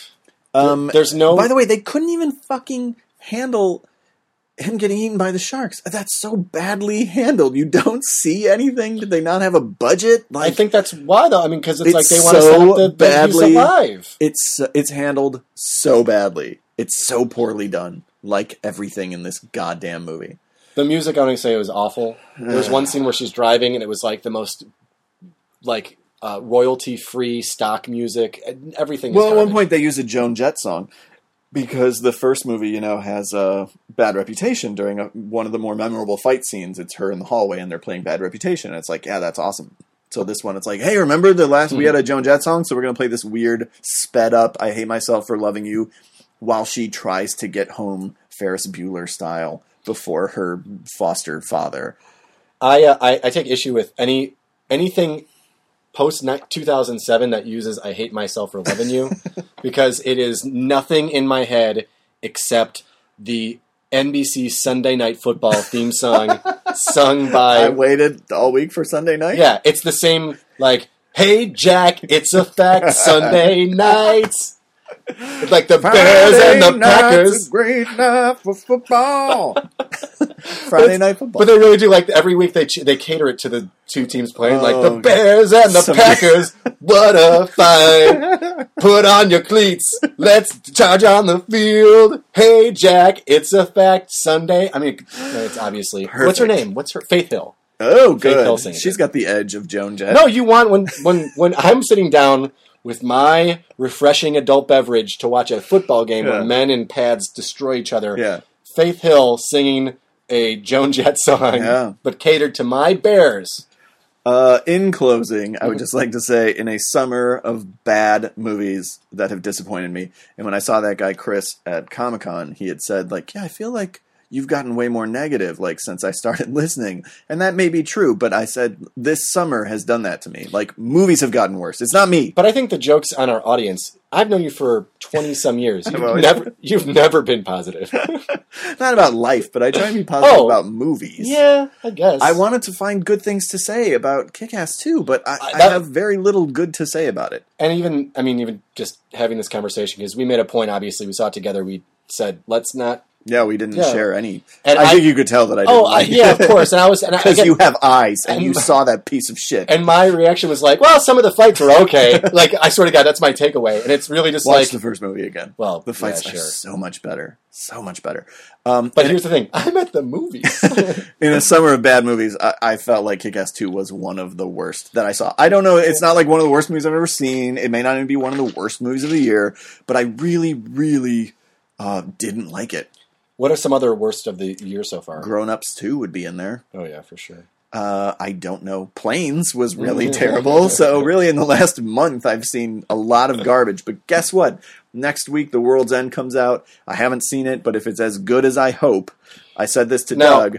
there's no... By the way, they couldn't even fucking handle him getting eaten by the sharks. That's so badly handled. You don't see anything? Did they not have a budget? I think that's why, though. I mean, because it's like they want to set up the badly alive. It's handled so badly. It's so poorly done, like everything in this goddamn movie. The music, I want to say, it was awful. There was one scene where she's driving, and it was like the most like royalty-free stock music. Everything. Well, at one point they used a Joan Jett song. Because the first movie, has a bad reputation during one of the more memorable fight scenes. It's her in the hallway and they're playing Bad Reputation. And it's like, yeah, that's awesome. So this one, it's like, hey, remember the last we had a Joan Jett song? So we're going to play this weird, sped up, I Hate Myself for Loving You, while she tries to get home Ferris Bueller style before her foster father. I take issue with anything post 2007 that uses I Hate Myself for Loving You, because it is nothing in my head except the NBC Sunday Night Football theme song sung by... I waited all week for Sunday night? Yeah, it's the same, like, hey Jack, it's a fact, Sunday nights. It's like the Bears and the Packers. A great night for football. Friday Night Football. But they really do, like, every week they cater it to the two teams playing, like the Bears and the Packers. What a fight. Put on your cleats. Let's charge on the field. Hey, Jack, it's a fact. Sunday. I mean, it's obviously... Perfect. What's her name? What's her... Faith Hill. Oh, good. She's got the edge of Joan Jett. No, you want... When I'm sitting down with my refreshing adult beverage to watch a football game where men in pads destroy each other, Faith Hill singing a Joan Jett song, but catered to my Bears. In closing, I would just like to say, in a summer of bad movies that have disappointed me, and when I saw that guy Chris at Comic-Con, he had said, like, yeah, I feel like you've gotten way more negative, like, since I started listening. And that may be true, but I said, this summer has done that to me. Like, movies have gotten worse. It's not me. But I think the joke's on our audience. I've known you for 20-some years. You've never been positive. Not about life, but I try to be positive about movies. Yeah, I guess. I wanted to find good things to say about Kick-Ass 2, but I have very little good to say about it. And even just having this conversation, because we made a point, obviously, we saw it together, we said, let's not... Yeah, we didn't share any. And I think you could tell that I didn't like it. Yeah, of course. And I was... Because you have eyes, and you saw that piece of shit. And my reaction was like, well, some of the fights were okay. Like, I swear to God, that's my takeaway. And it's really just Watch the first movie again. Well, the fights are so much better. So much better. But here's the thing. I'm at the movies. In a summer of bad movies, I felt like Kick-Ass 2 was one of the worst that I saw. I don't know. It's not like one of the worst movies I've ever seen. It may not even be one of the worst movies of the year. But I really, really didn't like it. What are some other worst of the year so far? Grown Ups 2 would be in there. Oh, yeah, for sure. I don't know. Planes was really terrible. So really in the last month, I've seen a lot of garbage. But guess what? Next week, The World's End comes out. I haven't seen it, but if it's as good as I hope, I said this to Doug,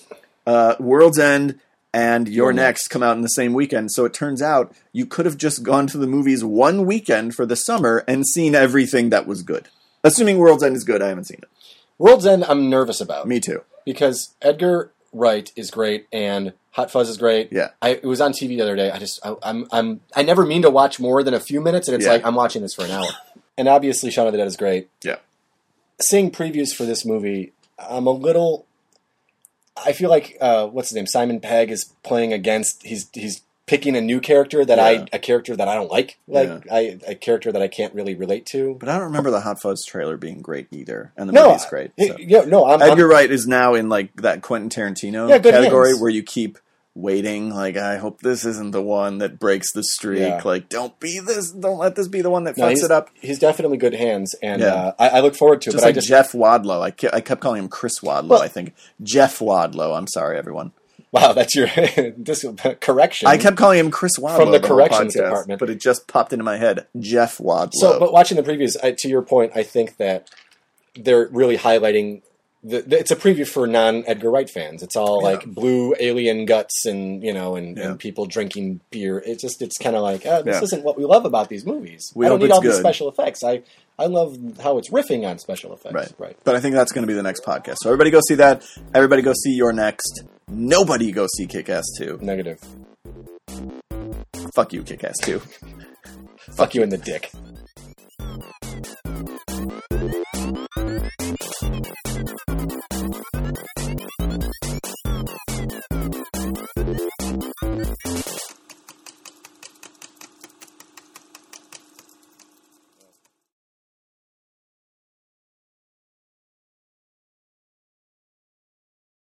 World's End and You're Next come out in the same weekend. So it turns out you could have just gone to the movies one weekend for the summer and seen everything that was good. Assuming World's End is good, I haven't seen it. World's End, I'm nervous about. Me too. Because Edgar Wright is great, and Hot Fuzz is great. Yeah. It was on TV the other day. I never mean to watch more than a few minutes, and it's like I'm watching this for an hour. And obviously, Shaun of the Dead is great. Yeah. Seeing previews for this movie, I'm a little. I feel like what's his name? Simon Pegg is playing against. He's picking a new character that a character that I don't like, a character that I can't really relate to. But I don't remember the Hot Fuzz trailer being great either, and the movie's great. So. Edgar Wright is now in like that Quentin Tarantino category where you keep waiting. Like, I hope this isn't the one that breaks the streak. Yeah. Like, don't let this be the one that fucks it up. He's definitely good hands, and I look forward to it. Just like Jeff Wadlow. I kept calling him Chris Wadlow. Well, I think Jeff Wadlow. I'm sorry, everyone. Wow, that's your correction. I kept calling him Chris Wadlow from the corrections department, but it just popped into my head. Jeff Wadlow. So, but watching the previews, to your point, I think that they're really highlighting it's a preview for non-Edgar Wright fans. It's all like blue alien guts and and people drinking beer. It's kind of like this isn't what we love about these movies. I don't need all these special effects. I love how it's riffing on special effects. Right. But I think that's going to be the next podcast. So everybody go see that. Everybody go see You're Next. Nobody go see Kick-Ass 2. Negative. Fuck you, Kick-Ass 2. Fuck you in the dick.